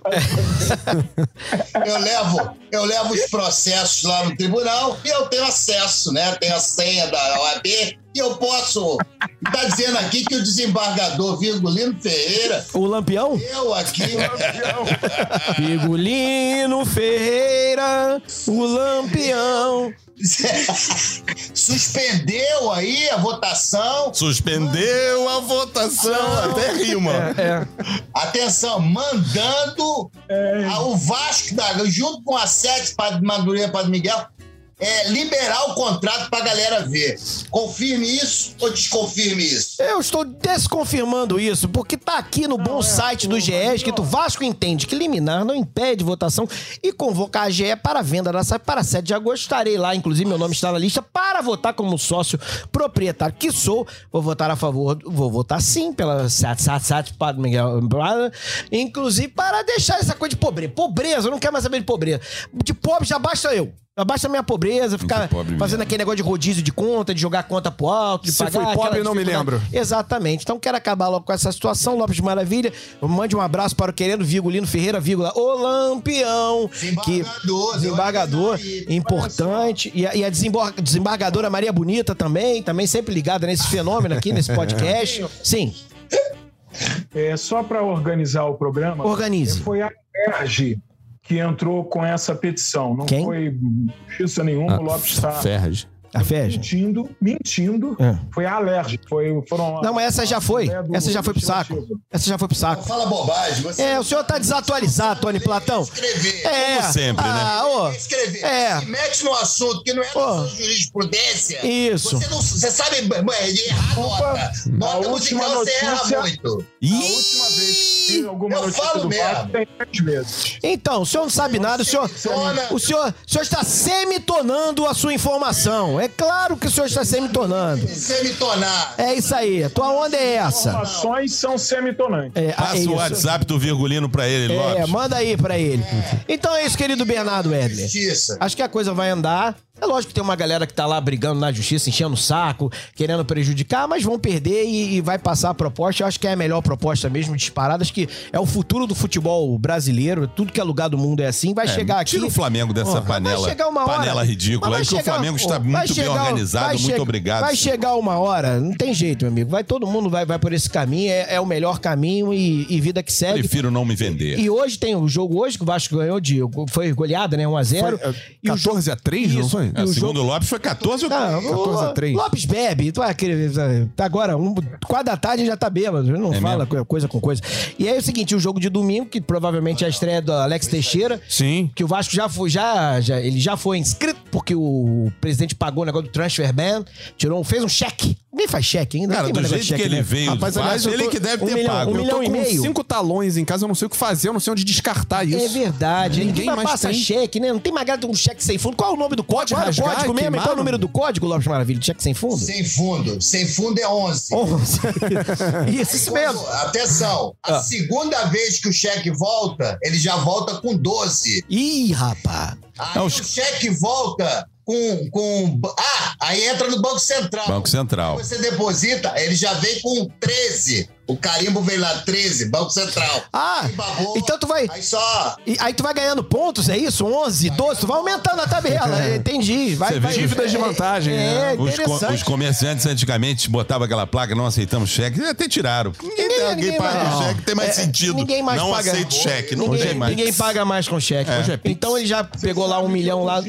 Eu levo os processos lá no tribunal e eu tenho acesso, né? Tenho a senha da OAB e eu posso... Tá dizendo aqui que o desembargador Virgulino Ferreira...
O Lampião?
Eu aqui...
Virgulino Ferreira, o Lampião.
Suspendeu aí a votação.
Suspendeu a votação. Até rima.
Atenção, mandando o Vasco, junto com a 7 Madureira, Padre Miguel, liberar o contrato pra galera ver. Confirme isso ou desconfirme isso?
Eu estou desconfirmando isso, porque tá aqui no bom site do GE, escrito: Vasco entende que liminar não impede votação e convocar a GE para a venda da SAF para 7 de agosto. Estarei lá, inclusive meu nome está na lista, para votar como sócio proprietário que sou. Vou votar a favor, vou votar sim pela SAT Padre Miguel, inclusive para deixar essa coisa de pobreza. Eu não quero mais saber de pobreza. De pobre já basta eu. Abaixa a minha pobreza, ficar fazendo aquele negócio de rodízio de conta, de jogar conta pro alto, de
Se
pagar.
fui pobre, não me lembro.
Exatamente. Então quero acabar logo com essa situação. Lopes de Maravilha. Mande um abraço para o querido Virgulino Ferreira, o Lampião. Desembargador. Importante. E a desembargadora Maria Bonita também sempre ligada nesse fenômeno aqui, nesse podcast. Sim.
Só para organizar o programa.
Organize.
Foi a Erge que entrou com essa petição. Não foi justiça nenhuma, o Lopes está...
A FERJ?
Mentindo. Foi a Alerj.
Não, mas essa já foi. Essa já foi pro saco. Essa já foi pro saco.
Não fala bobagem.
O senhor tá desatualizado, Tony Platão.
Escrever.
Como sempre, né?
Escrever. Se mete no assunto que não é nossa jurisprudência.
Isso.
Você sabe errar nota. Nota musical você erra muito.
A última vez que alguma notícia do Vasco tem 3 meses.
Então, o senhor não sabe nada. O senhor está semitonando a sua informação. É claro que o senhor está semitonando.
Semitonar.
É isso aí. A tua onda é essa.
Informações são semitonantes.
Passa o WhatsApp do Virgulino pra ele, Lopes.
Manda aí pra ele. Então é isso, querido Bernardo Edler.
Justiça.
Acho que a coisa vai andar. É lógico que tem uma galera que tá lá brigando na justiça, enchendo o saco, querendo prejudicar, mas vão perder e vai passar a proposta. Eu acho que é a melhor proposta mesmo, disparada. Acho que é o futuro do futebol brasileiro. Tudo que é lugar do mundo é assim. Vai chegar aqui...
Tira o Flamengo dessa panela ridícula. Aí que o Flamengo está muito bem organizado. Muito obrigado.
Vai chegar uma hora, não tem jeito, meu amigo. Todo mundo vai por esse caminho. É o melhor caminho e vida que segue.
Prefiro não me vender.
E hoje tem o jogo hoje que o Vasco ganhou foi goleada, né? 1-0.
14-3, não foi?
Segundo o Lopes foi 14 ou
14-3.
Lopes bebe. Tu vai querer. Tá agora, 4 da tarde já tá bêbado. Não fala mesmo? Coisa com coisa. E aí é o seguinte: o jogo de domingo, que provavelmente é a estreia do Alex Teixeira.
Sim.
Que o Vasco ele já foi inscrito, porque o presidente pagou o negócio do transfer ban, fez um cheque. Ninguém faz cheque ainda.
Cara, do jeito que ele veio,
rapaz,
aliás, ele que deve ter pago.
1,5 milhão.
Eu tô com 5 talões em casa, eu não sei o que fazer, eu não sei onde descartar isso.
É verdade. Ninguém mais passa
tem
cheque, né? Não tem mais um cheque sem fundo. Qual é o nome do código?
Pode rasgar,
código mesmo? Qual é o número do código, Lopes Maravilha? De cheque sem fundo?
Sem fundo. Sem fundo é 11.
Isso mesmo.
Atenção. A segunda vez que o cheque volta, ele já volta com 12.
Ih, rapaz.
Aí o cheque volta com... aí entra no Banco Central.
Banco Central.
Aí você deposita, ele já vem com 13. O carimbo vem lá, 13, Banco Central.
Ah,
babou,
então tu vai... Aí tu vai ganhando pontos, é isso? 11, 12, tu vai aumentando a tabela. Entendi.
Você vê dívidas de vantagem.
Os comerciantes antigamente botavam aquela placa, não aceitamos cheque, até tiraram. Ninguém paga com cheque, tem mais sentido.
Ninguém mais
não
paga.
aceito cheque, não
ninguém,
tem mais.
Ninguém paga mais com cheque. Então ele já pegou lá 1 milhão lá...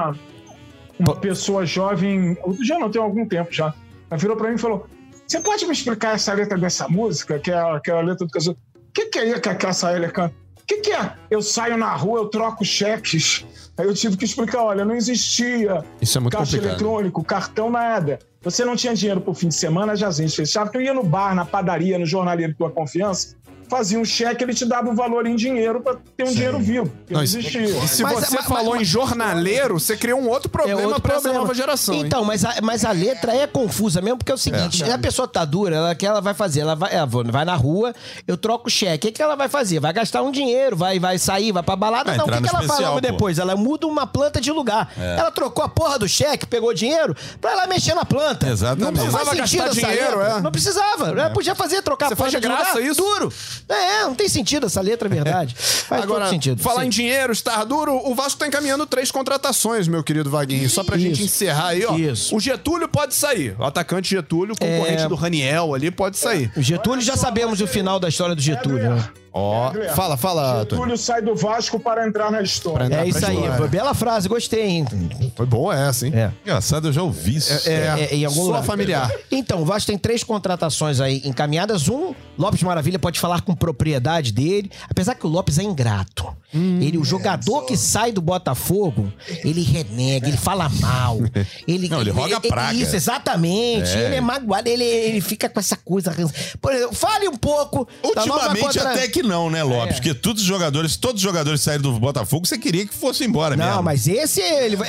Uma pessoa jovem, já não tem algum tempo já, ela virou pra mim e falou: você pode me explicar essa letra dessa música, que é a letra do caso? O que é que a Saélia canta? O que é? Eu saio na rua, eu troco cheques. Aí eu tive que explicar: olha, não existia
isso é muito
caixa
complicado.
eletrônico, cartão, nada. Você não tinha dinheiro pro fim de semana, as agências fechavam. Tu ia no bar, na padaria, no jornaleiro de tua confiança, fazia um cheque, ele te dava o valor em dinheiro pra ter um dinheiro vivo. Não existia.
E se você falou em jornaleiro, você criou um outro problema pra essa nova geração.
Então, mas a letra é confusa mesmo, porque é o seguinte, a pessoa tá dura, que ela vai fazer? Ela vai na rua, eu troco o cheque. O que ela vai fazer? Vai gastar um dinheiro, vai sair, vai pra balada. Não, o que ela faz logo depois? Ela muda uma planta de lugar. Ela trocou a porra do cheque, pegou dinheiro pra ela mexer na planta.
Exatamente.
Não faz sentido essa letra. Não precisava. Ela podia fazer, trocar a planta de lugar.
Isso?
Duro. Não tem sentido essa letra, é verdade. Faz
Agora,
todo sentido.
Falar em dinheiro, estar duro, o Vasco tá encaminhando 3 contratações, meu querido Vaguinho. Só pra gente encerrar aí, ó.
Isso.
O Getúlio pode sair. O atacante Getúlio, concorrente do Raniel ali, pode sair.
O Getúlio, já sabemos o final da história do Getúlio, né?
Ó, fala, Tony.
Getúlio sai do Vasco para entrar na história.
É isso aí. Bela frase, gostei, hein?
Foi bom essa, hein?
Engraçado, eu já ouvi isso.
Em algum lugar.
familiar.
Então, o Vasco tem 3 contratações aí encaminhadas. Lopes Maravilha pode falar com propriedade dele, apesar que o Lopes é ingrato. O jogador que sai do Botafogo, ele renega, ele fala mal. Ele
roga praga.
Isso, exatamente. Ele é magoado, ele fica com essa coisa. Por exemplo, fale um pouco da nova
Ultimamente até que não, né, Lopes? Porque todos os jogadores saíram do Botafogo, você queria que fosse embora mesmo.
Não, mas esse,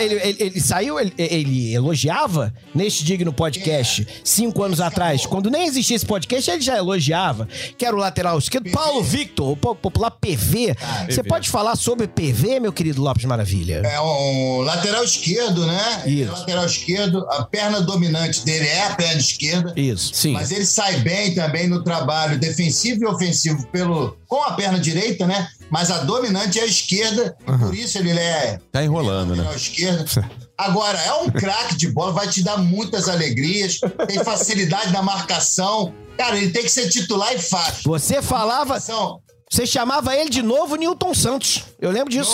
ele saiu, ele elogiava neste digno podcast 5 anos atrás. Quando nem existia esse podcast, ele já elogiava. Que era o lateral esquerdo, Paulo Victor, o popular PV. Você pode falar sobre PV, meu querido Lopes Maravilha?
É o lateral esquerdo, né?
Isso.
Lateral esquerdo, a perna dominante dele é a perna esquerda.
Isso, sim.
Mas ele sai bem também no trabalho defensivo e ofensivo com a perna direita, né? Mas a dominante é a esquerda, por isso ele é...
Tá enrolando, né?
Esquerda. Agora, é um craque de bola, vai te dar muitas alegrias, tem facilidade na marcação. Cara, ele tem que ser titular e fácil.
Você falava... Você chamava ele de novo Nilton Santos. Eu lembro disso.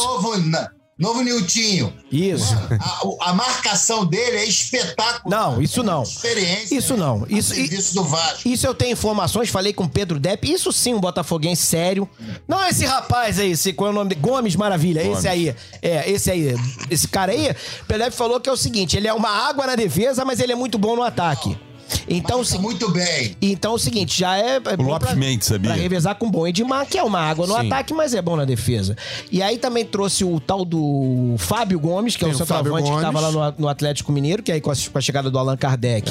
Novo Niltinho.
Isso.
A marcação dele é espetacular.
Não, isso não.
Experiência.
Isso não.
Serviço do Vasco.
Isso eu tenho informações, falei com o Pedro Depp. Isso sim, um botafoguense sério. Não é esse rapaz aí, qual é o nome dele? Gomes Maravilha. Gomes. Esse aí. Esse aí. Esse cara aí, o Pedro Depp falou que é o seguinte, ele é uma água na defesa, mas ele é muito bom no ataque. Então,
muito bem.
Então é o seguinte, já é
o Lopes Mendes, sabia?
Pra revezar com o bom Edmar, que é uma água no ataque, mas é bom na defesa. E aí também trouxe o tal do Fábio Gomes, que é o centroavante que estava lá no Atlético Mineiro, que aí com a chegada do Allan Kardec.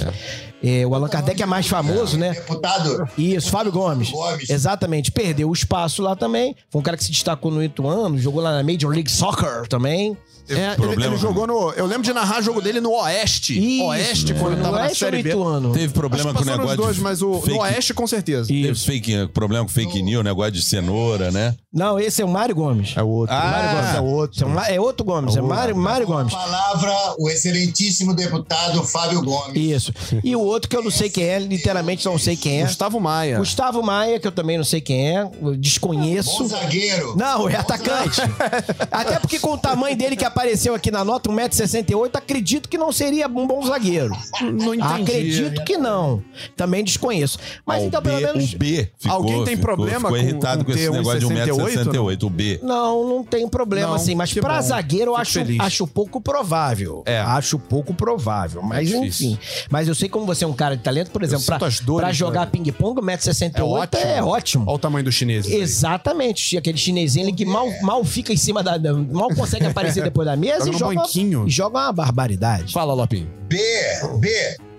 O Allan Kardec é mais famoso, né?
Deputado.
Isso, Fábio Gomes. Exatamente. Perdeu o espaço lá também. Foi um cara que se destacou no Ituano, jogou lá na Major League Soccer também.
Ele jogou no... Eu lembro de narrar jogo dele no Oeste.
Isso,
Oeste, quando tava na Série B.
Teve problema com o negócio
dois, mas no Oeste, com certeza.
Teve problema com fake news, negócio de cenoura, né?
Não, esse é o Mário Gomes.
É outro.
Mário Gomes é outro. É outro Gomes, é Mário Gomes.
A palavra, o excelentíssimo deputado Fábio Gomes.
Isso. E o outro que eu não sei quem é, literalmente não sei quem é.
Gustavo Maia.
Gustavo Maia, que eu também não sei quem é, eu desconheço.
Bom zagueiro.
Não, é atacante. Até porque com o tamanho dele que apareceu aqui na nota, 1,68 m, acredito que não seria um bom zagueiro.
Não entendi.
Acredito que não. Também desconheço. Mas então, pelo menos...
O B ficou,
alguém tem problema
ficou irritado com esse negócio de
1,68
m, o B.
Não tem problema assim. Mas pra zagueiro eu acho pouco provável.
É.
Acho pouco provável. Mas enfim. Mas eu sei como você é um cara de talento, por exemplo, pra jogar ping-pong, 1,68 m é ótimo.
Olha o tamanho do chinês.
Exatamente. Aquele chinesinho que mal fica em cima da... Mal consegue aparecer depois da mesa e joga uma barbaridade.
Fala, Lopinho.
B.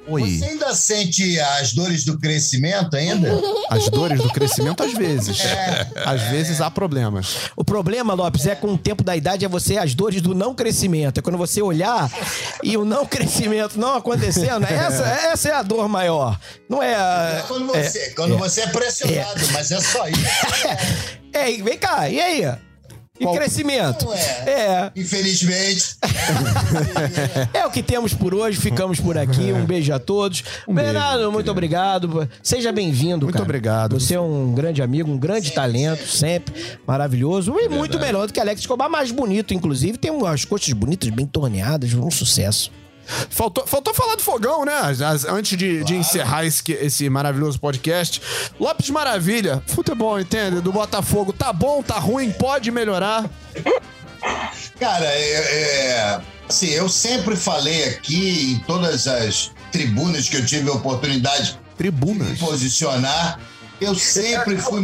Oi.
Você ainda sente as dores do crescimento ainda?
As dores do crescimento, às vezes. Às vezes há problemas.
O problema, Lopes, é com o tempo da idade, é você as dores do não crescimento. É quando você olhar e o não crescimento não acontecendo. Essa é a dor maior. Não é a...
Quando você é pressionado, mas é só isso.
Vem cá, e aí? E crescimento?
Não é. Infelizmente.
É o que temos por hoje, ficamos por aqui. Um beijo a todos. Bernardo, muito obrigado. Seja bem-vindo,
Muito obrigado.
Você é um grande amigo, um grande talento, sempre maravilhoso. E muito melhor do que Alex Escobar, mais bonito, inclusive. Tem umas coxas bonitas, bem torneadas, um sucesso.
Faltou falar do fogão, né? Antes de encerrar esse maravilhoso podcast. Lopes Maravilha, futebol, entende? Do Botafogo. Tá bom, tá ruim, pode melhorar.
Cara, assim, eu sempre falei aqui em todas as tribunas que eu tive a oportunidade de me posicionar, eu sempre fui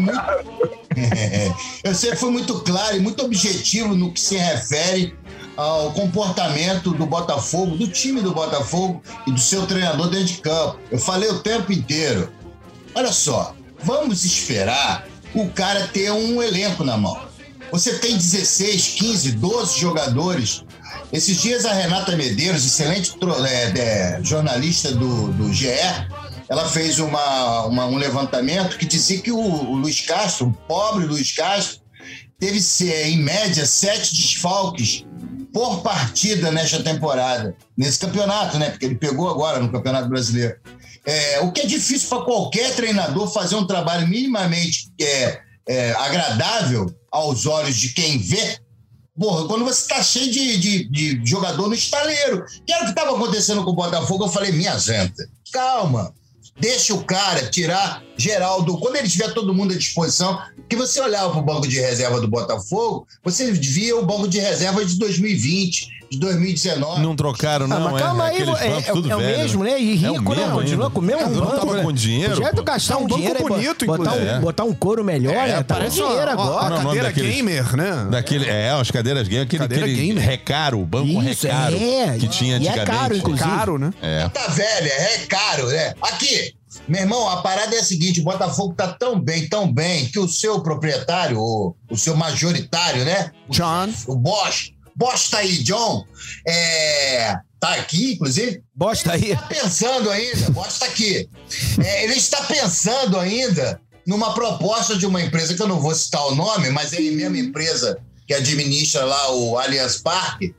muito claro e muito objetivo no que se refere ao comportamento do Botafogo, do time do Botafogo e do seu treinador dentro de campo. Eu falei o tempo inteiro. Olha só, vamos esperar o cara ter um elenco na mão. Você tem 16, 15, 12 jogadores. Esses dias a Renata Medeiros, excelente jornalista do GE, ela fez um levantamento que dizia que o Luiz Castro, o pobre Luiz Castro, teve, em média, 7 desfalques por partida nesta temporada, nesse campeonato, né? Porque ele pegou agora no Campeonato Brasileiro. O que é difícil para qualquer treinador fazer um trabalho minimamente agradável aos olhos de quem vê. Porra, quando você tá cheio de jogador no estaleiro. Que era o que estava acontecendo com o Botafogo, eu falei, minha gente, calma. Deixa o cara tirar geral quando ele tiver todo mundo à disposição, que você olhava para o banco de reserva do Botafogo, você via o banco de reserva de 2020, de 2019.
Não trocaram, não,
mas calma aí,
tudo
é o
velho,
mesmo, né? E Rico continua com o mesmo
não
banco.
tava com dinheiro,
Já
pô.
gastar um
banco
dinheiro,
bonito,
botar um couro melhor, né? Tá com dinheiro agora.
Uma cadeira
daqueles-
gamer, né?
As cadeiras gamer,
Cadeira
aquele
gamer.
recaro, o banco
Isso,
recaro que tinha
e é
antigamente.
caro, inclusive.
Caro, né?
Tá velha, é caro, né? Aqui, meu irmão, a parada é a seguinte, o Botafogo tá tão bem, que o seu proprietário, o seu majoritário, né?
John.
O Bosch tá aí, John, tá aqui, inclusive.
Bosch tá aí.
Tá pensando ainda, Bosch tá aqui. Ele está pensando ainda numa proposta de uma empresa, que eu não vou citar o nome, mas é a mesma empresa que administra lá o Allianz Parque,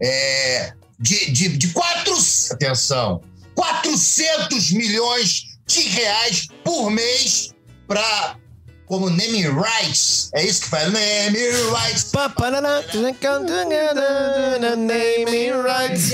de 400 milhões de reais por mês para como naming rights. É isso que faz, naming rights.
Naming rights.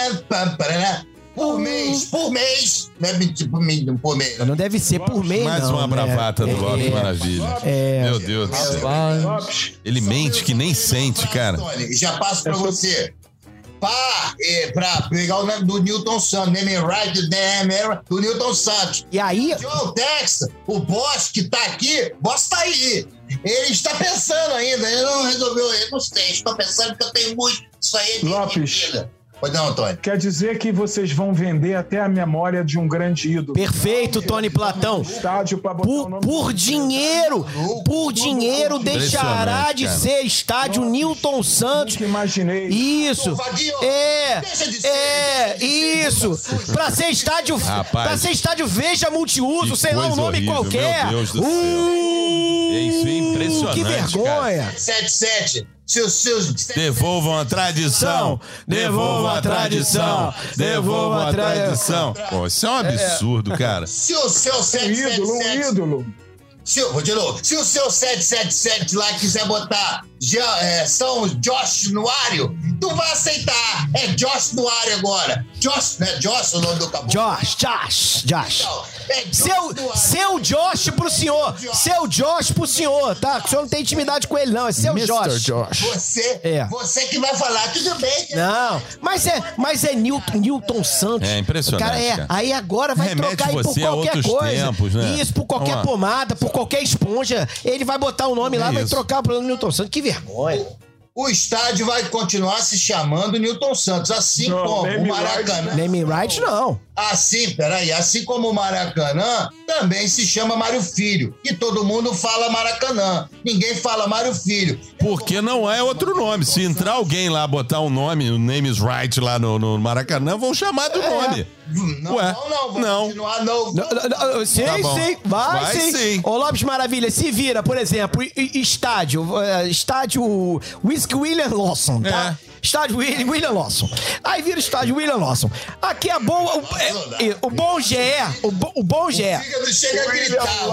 Por mês. Não é tipo por mês.
Não deve ser por mês,
Mais
não,
uma
né?
bravata do Lopes Maravilha. Meu Deus do céu.
Lopes,
Ele mente que nem sente, cara.
Tony, já passo pra você. Pra pegar o nome do Newton Santos, naming right do Newton Santos.
E aí,
John Texas, o Boss que tá aqui, Boss tá aí. Ele está pensando ainda, ele não resolveu, eu não sei, estou pensando que eu tenho muito. Isso aí é
Lopes.
Pode não, Antônio.
quer dizer que vocês vão vender até a memória de um grande ídolo.
perfeito, Tony Platão.
Estádio pra botar o nome
Por dinheiro deixará de
cara.
ser estádio Newton Santos.
Nunca imaginei.
Isso.
Vaguinho, deixa de ser,
Isso. Pra ser estádio,
Rapaz.
Veja Multiuso,
Que
sei lá, um
coisa
nome
horrível,
qualquer.
meu Deus do céu. Isso é impressionante,
Que vergonha.
77. Seus
Devolvam a tradição, devolvam a tradição, devolvam a tradição. Pô, isso é um absurdo, cara.
Se o seu
Um
777
ídolo.
Vou de novo. Se o seu 777 lá quiser botar São Josh Nuário, tu vai aceitar. É Josh Nuário agora. Josh, né? Josh é o nome do caboclo.
Josh.
Então, é Josh Nuário.
Seu Josh pro senhor. Seu Josh pro senhor, tá? O senhor não tem intimidade com ele, não. É seu
Mr.
Josh.
Josh.
Você que vai falar, tudo bem.
Não, mas é Newton Santos.
É impressionante,
Cara,
cara.
Aí agora vai
Remete
trocar aí por
você a
qualquer
outros
coisa.
tempos, né?
Isso, por qualquer
Vamos lá.
pomada, por qualquer esponja. Ele vai botar o nome lá, vai
isso.
trocar pro Newton Santos. Que vergonha.
O estádio vai continuar se chamando Newton Santos, assim como o Maracanã.
Naming right, não.
Assim como o Maracanã também se chama Mário Filho. E todo mundo fala Maracanã. Ninguém fala Mário Filho.
Porque não é outro nome. Se entrar alguém lá, botar um nome, o name is right lá no Maracanã, vão chamar do nome.
Vamos continuar novo.
Sim,
Tá bom.
sim. Vai sim. Ô, Lopes Maravilha, se vira, por exemplo, estádio William Lawson, tá? Estádio William Lawson. Aí vira estádio William Lawson. Aqui é bom. O bom GE. O bom GE.
Chega a gritar.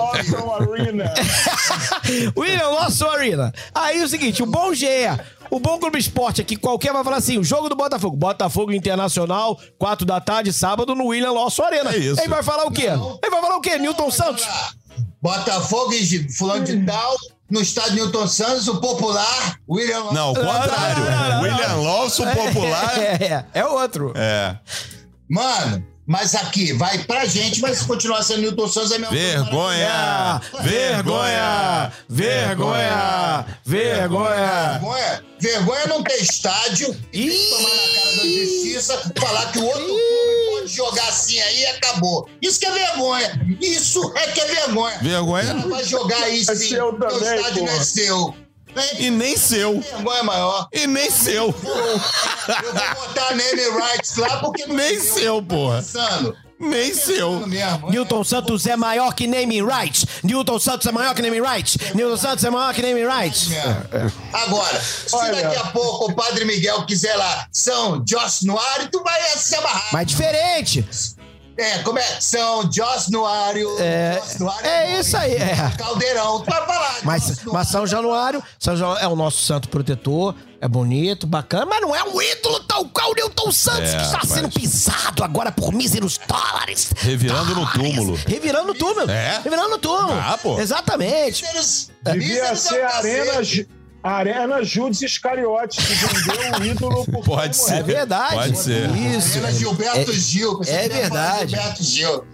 William Lawson Arena. Aí é o seguinte, o bom GE. O Bom Clube Esporte aqui, qualquer vai falar assim, o jogo do Botafogo. Botafogo Internacional, 4 da tarde, sábado, no William Lawson Arena.
É isso.
Ele vai falar o quê? Ele vai falar o quê? Newton Santos?
Botafogo e fulano de tal, no estádio Newton Santos, o popular William Lawson.
Não, o contrário. William Lawson popular.
É outro.
É.
Mano, mas aqui, vai pra gente, mas se continuar sendo Newton Santos, é mesmo.
Vergonha! Vergonha! Vergonha! Vergonha!
Vergonha não ter estádio e tomar na cara da justiça, falar que o outro clube pode jogar assim aí e acabou. Isso que é vergonha. Isso é que é vergonha.
Vergonha?
Não vai jogar aí sim. O estádio não é seu.
E nem seu.
Vergonha maior.
E nem seu.
Eu vou botar name rights lá porque não
Nem seu, porra.
Pensando.
Nem seu.
Newton Santos é maior que naming rights. Newton Santos é maior que naming rights. Newton Santos é maior que naming rights.
Agora, se daqui a pouco o Padre Miguel quiser lá São Januário, tu vai se amarrar.
Mas diferente.
Como é? São Januário.
É isso aí,
Caldeirão, tu vai falar.
Mas São Januário é o nosso santo protetor, é bonito, bacana, mas não é um ídolo tal qual o Newton Santos, que está sendo pisado agora por míseros dólares.
Revirando no túmulo.
Revirando no túmulo. Revirando no túmulo.
Pô.
Exatamente.
Devia ser Arena Judas Iscariotes, que vendeu o ídolo por...
Pode ser.
É verdade.
Pode ser.
Isso.
Arena Gilberto Gil.
É verdade.
Gilberto Gil.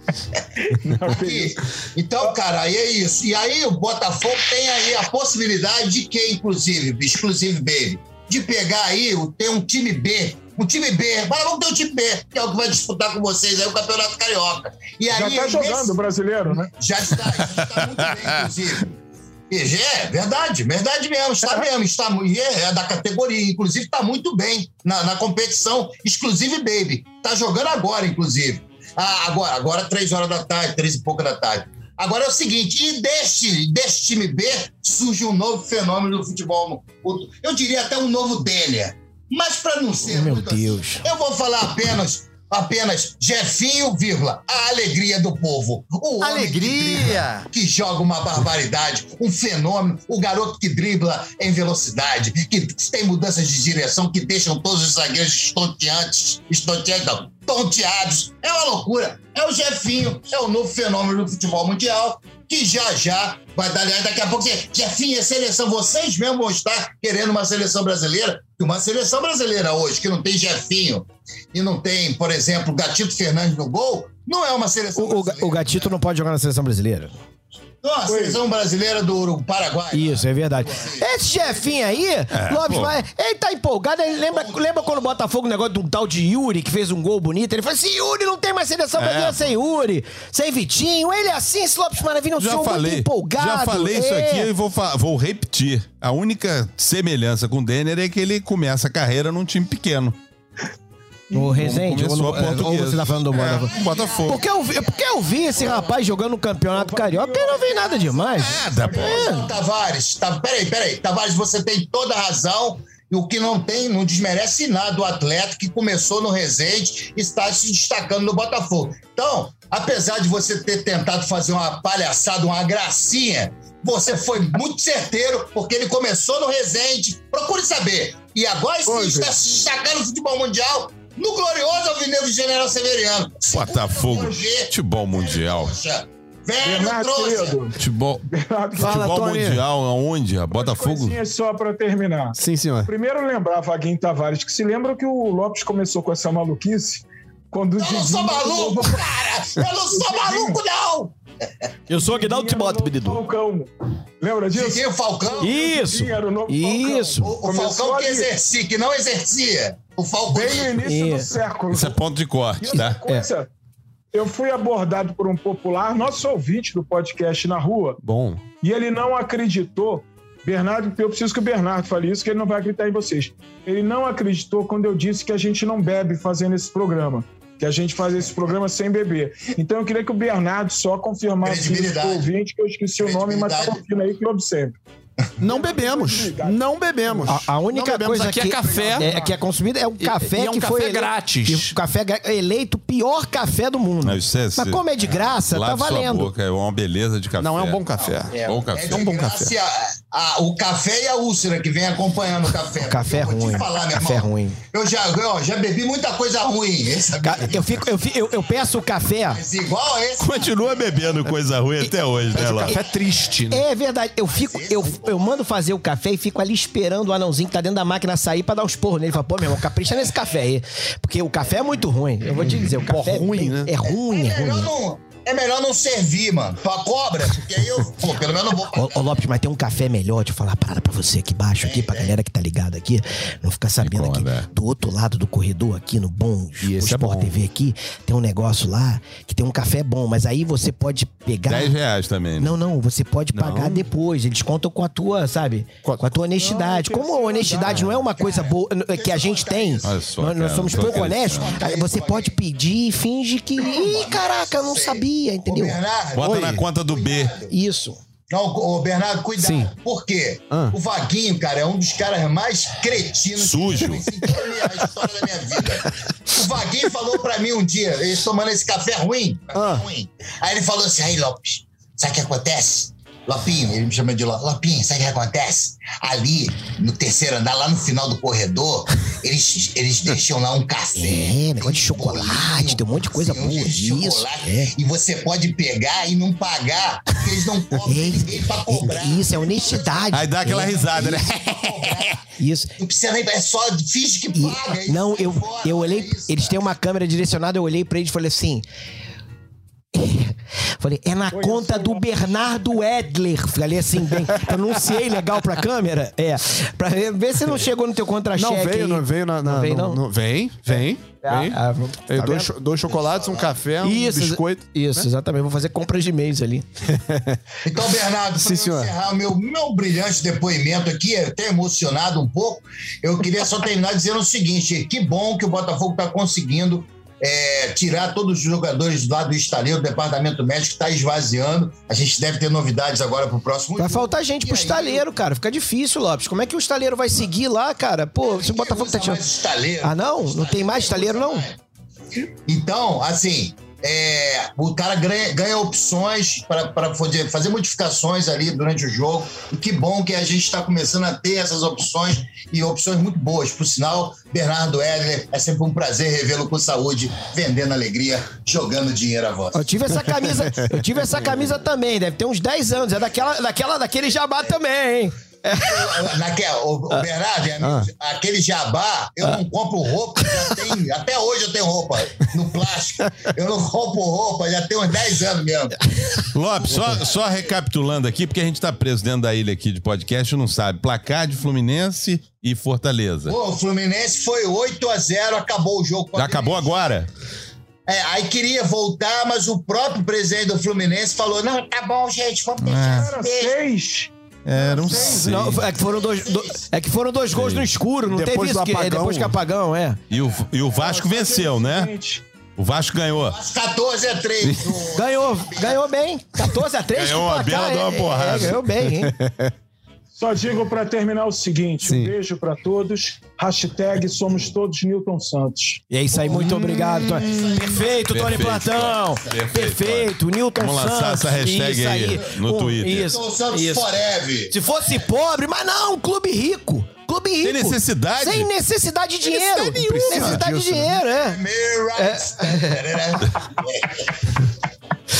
Então, cara, aí é isso. E aí o Botafogo tem aí a possibilidade de que, inclusive Baby, de pegar aí, ter um time B. Um time B. Mas vamos ter um time B, que é o que vai disputar com vocês aí o Campeonato Carioca. E aí,
já tá jogando o brasileiro, né?
Já está muito bem, inclusive. Verdade mesmo, é da categoria, inclusive está muito bem na competição Exclusive Baby, tá jogando agora, inclusive, agora 3 horas da tarde, 3 e pouca da tarde. Agora é o seguinte, e desse time B surge um novo fenômeno do futebol, eu diria até um novo Denner, mas para não ser
meu
muito
Deus.
assim, eu vou falar apenas Jefinho, a alegria do povo. O
Alegria!
que joga uma barbaridade, um fenômeno, o garoto que dribla em velocidade, que tem mudanças de direção, que deixam todos os zagueiros tonteados. É uma loucura. É o Jefinho, é o novo fenômeno do futebol mundial, que já vai dar. Daqui a pouco, Jefinho, é seleção. Vocês mesmos vão estar querendo uma seleção brasileira. Uma seleção brasileira hoje, que não tem Jefinho e não tem, por exemplo, Gatito Fernandes no gol, não é uma seleção brasileira.
O Gatito não pode jogar na seleção brasileira.
Não, a seleção brasileira do Paraguai.
Isso, é verdade. Esse Jefinho aí, Lopes, ele tá empolgado. Ele lembra quando o Botafogo, o negócio de um tal de Yuri, que fez um gol bonito? Ele falou assim, Yuri, não tem mais seleção brasileira sem Yuri, sem Vitinho. Ele é assim, esse Lopes Maravilha, um senhor muito empolgado.
Já falei isso aqui e vou repetir. A única semelhança com o Denner é que ele começa a carreira num time pequeno.
No Resende, ou você tá falando do
Botafogo.
Porque eu vi esse rapaz jogando no Campeonato Carioca e não vi nada demais.
Nada, pô.
Tavares, peraí. Tavares, você tem toda a razão. E o que não desmerece nada do atleta que começou no Resende e está se destacando no Botafogo. Então, apesar de você ter tentado fazer uma palhaçada, uma gracinha, você foi muito certeiro, porque ele começou no Resende. Procure saber. E agora sim está se destacando no futebol mundial, no glorioso Alvinegro de General Severiano.
Botafogo, futebol mundial.
Poxa, velho trouxa.
Futebol mundial, aonde? Botafogo?
Coisinha só pra terminar.
Sim, senhor.
Primeiro lembrar, Vaguinho Tavares, que se lembra que o Lopes começou com essa maluquice quando o
Eu não sou maluco, cara! Eu não sou maluco, não!
Eu sou Aguinaldo Timóteo, menino.
Falcão. Lembra disso?
Chiquinho Falcão.
Isso.
Era o novo
Isso.
O Falcão que exercia, que não exercia. O Falcão.
Bem no início do século.
Isso é ponto de corte, tá?
Coisa, eu fui abordado por um popular, nosso ouvinte do podcast na rua,
Bom.
e ele não acreditou. Bernardo, eu preciso que o Bernardo fale isso, que ele não vai acreditar em vocês. Ele não acreditou quando eu disse que a gente não bebe fazendo esse programa. Que a gente faz esse programa sem beber. Então eu queria que o Bernardo só confirmasse isso pro ouvinte, que eu esqueci o nome, mas tá ouvindo aí que eu observe.
Não bebemos. Não bebemos.
A única coisa
aqui é café.
que é consumida é o café
e é um
que
café
foi
grátis.
O café eleito o pior café do mundo.
Não, isso
Mas como é de graça, tá
lave sua
valendo.
boca, é uma beleza de café.
Não, é um bom café.
Bom café.
É
um bom café.
O café e a úlcera que vem acompanhando o café.
Café é
Eu vou te
ruim.
falar, meu
Café é
irmão.
ruim.
Eu já bebi muita coisa ruim.
Eu peço o café.
Mas igual a esse.
Continua bebendo coisa ruim até hoje, né, Ló?
Café triste, né?
É verdade. Eu mando fazer o café e fico ali esperando o anãozinho que tá dentro da máquina sair pra dar uns porros nele. Fala, pô, meu irmão, capricha nesse café aí. Porque o café é muito ruim. Eu vou te dizer, o café
ruim, né?
É ruim, é ruim.
É melhor não servir, mano. Pra cobra, porque aí eu, pelo menos não vou.
Ô Lopes, mas tem um café melhor, deixa eu falar uma parada pra você aqui embaixo, aqui, pra galera que tá ligada aqui, não ficar sabendo aqui, do outro lado do corredor, aqui no Bom Sport TV aqui, tem um negócio lá, que tem um café bom, mas aí você pode pegar...
R$10 também, né?
Não, você pode pagar depois, eles contam com a tua, sabe, com a tua honestidade. Como a honestidade não é uma coisa boa, que a gente tem, nós somos pouco honestos, aí você pode pedir e finge que, ih, caraca, eu não sabia, entendeu?
Bota na conta do B.
Isso.
Não, ô Bernardo, cuidado.
Sim.
Por quê? O Vaguinho, cara, é um dos caras mais cretinos
Sujo.
que eu conheci em toda a história da minha vida. O Vaguinho falou pra mim um dia, eles tomando esse café ruim, Aí ele falou assim, aí Lopes, sabe o que acontece? Lopinho, ele me chama de Lopinho, sabe o que acontece? Ali, no terceiro andar, lá no final do corredor, eles deixam lá um café.
Negócio de chocolate, tem um monte de coisa boa. Isso,
E você pode pegar e não pagar, porque eles não cobram ninguém pra cobrar.
Isso, é honestidade.
Aí dá aquela risada, né?
Isso.
Não precisa nem, é só finge que paga.
Não, eu olhei, eles têm uma câmera direcionada, eu olhei pra eles e falei assim... Falei, é na conta do Bernardo Edler. Falei assim, bem, pronunciei legal pra câmera. Pra ver se não chegou no teu contra-cheque.
Não veio. Vem.
Tá
dois chocolates, um café, um biscoito.
Isso, exatamente. Vou fazer compras de mês ali.
Então, Bernardo, para encerrar o meu brilhante depoimento aqui, até emocionado um pouco, eu queria só terminar dizendo o seguinte, que bom que o Botafogo está conseguindo tirar todos os jogadores lá do estaleiro, do departamento médico, está esvaziando. A gente deve ter novidades agora pro próximo
Vai
jogo.
faltar gente pro estaleiro, cara. Fica difícil, Lopes. Como é que o estaleiro vai seguir lá, cara? Pô, se o Botafogo tá tirando... Ah, não? Não tem mais estaleiro, não?
Então, assim... o cara ganha opções para fazer modificações ali durante o jogo. E que bom que a gente está começando a ter essas opções e opções muito boas. Por sinal, Bernardo Edler, é sempre um prazer revê-lo com saúde, vendendo alegria, jogando dinheiro à voz.
Eu tive essa camisa também, deve ter uns 10 anos. É daquele jabá também, hein?
Bernardo, aquele jabá, eu não compro roupa, até hoje eu tenho roupa no plástico. Eu não compro roupa, já tem uns 10 anos mesmo.
Lopes, só recapitulando aqui, porque a gente tá preso dentro da ilha aqui de podcast, não sabe. Placar de Fluminense e Fortaleza.
Pô, o Fluminense foi 8-0, acabou o jogo.
Já acabou agora?
Aí queria voltar, mas o próprio presidente do Fluminense falou, não, tá bom, gente, vamos deixar.
6.
Eram 6.
Não, é que foram dois gols no escuro, não
Depois
teve isso
do apagão.
depois que apagão,
E o Vasco venceu, né? O Vasco ganhou.
14-3.
Ganhou bem. 14-3.
Ganhou uma bela de uma porrada.
Ganhou bem, hein?
Só digo para terminar o seguinte, um beijo para todos, #somos todos Newton Santos.
E é isso aí, muito obrigado, Tony. Perfeito, Tony Platão. Perfeito, Newton Santos.
Vamos lançar essa hashtag aí no Twitter.
Newton Santos forever.
Se fosse pobre, mas não, clube rico. Clube rico.
Sem necessidade?
Sem necessidade de dinheiro. Sem necessidade de dinheiro,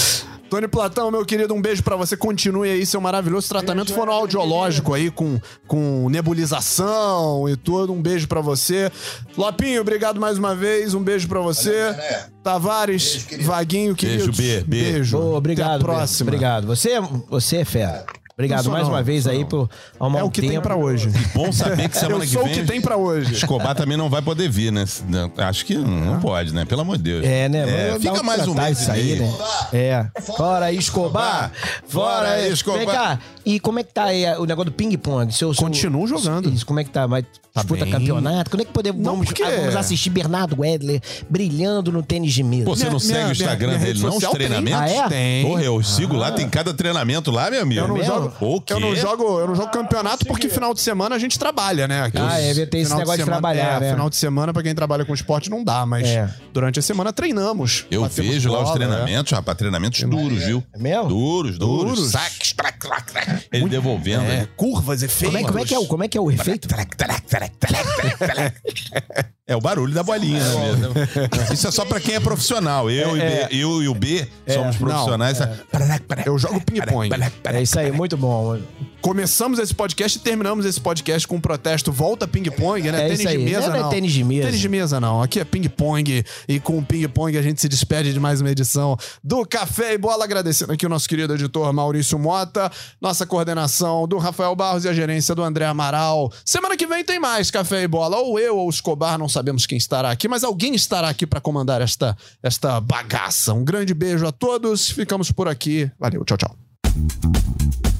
Tony Platão, meu querido, um beijo pra você. Continue aí seu maravilhoso tratamento fonoaudiológico aí com nebulização e tudo. Um beijo pra você. Lopinho, obrigado mais uma vez. Um beijo pra você. Tavares,
Beijo,
Vaguinho, queridos.
Beijo, B.
Beijo.
Obrigado.
Até a próxima.
Obrigado. Você é fera. Obrigado
Não
mais
sou
uma
não,
vez
sou
aí
não.
por arrumar
É o que tem pra hoje.
Bom saber que semana
Eu
que
sou
vem...
o que tem pra hoje.
Escobar também não vai poder vir, né? Acho que não pode, né? Pelo amor de Deus.
É, né? Vamos
fica
dar
mais um
tratar
mês
isso aí,
aí.
né? É. Fora Escobar.
Fora Escobar.
Vem cá. E como é que tá aí o negócio do ping-pong?
Continuo jogando.
Isso, como é que tá? Mas disputa
bem.
campeonato? Quando é que podemos
Não, porque-
vamos assistir Bernardo Edler brilhando no tênis de mesa?
Pô, você não segue o Instagram
minha
dele,
rede
não? Os
social tem.
treinamentos?
Ah, é?
Tem.
Porra, eu sigo lá, tem cada treinamento lá, meu amigo.
Eu não
mesmo?
jogo.
O quê?
Eu não jogo campeonato porque final de semana a gente trabalha, né? Aqui
Ah,
os-
é, tem esse
final
negócio de
semana-
trabalhar, né?
Final de semana, pra quem trabalha com esporte, não dá, mas
É.
durante a semana treinamos.
Eu
Batemos
vejo lá os
bola,
treinamentos, rapaz, treinamentos duros, viu?
É mesmo?
Duros. Saques, ele devolvendo.
É,
ali.
curvas, efeitos.
Como é que é o efeito?
É o barulho da bolinha, né? mesmo? Isso é só pra quem é profissional. Eu e o B somos profissionais.
Eu jogo ping-pong.
É isso aí, muito bom.
Começamos esse podcast e terminamos esse podcast com um protesto. Volta ping-pong, né?
É isso aí. Não é tênis de mesa.
Tênis de mesa, não. Aqui é ping-pong. E com o ping-pong a gente se despede de mais uma edição do Café e Bola. Agradecendo aqui o nosso querido editor Maurício Mota, nossa coordenação do Rafael Barros e a gerência do André Amaral. Semana que vem tem mais Café e Bola. Ou eu ou o Escobar, não sabemos quem estará aqui, mas alguém estará aqui para comandar esta bagaça. Um grande beijo a todos. Ficamos por aqui. Valeu, tchau, tchau.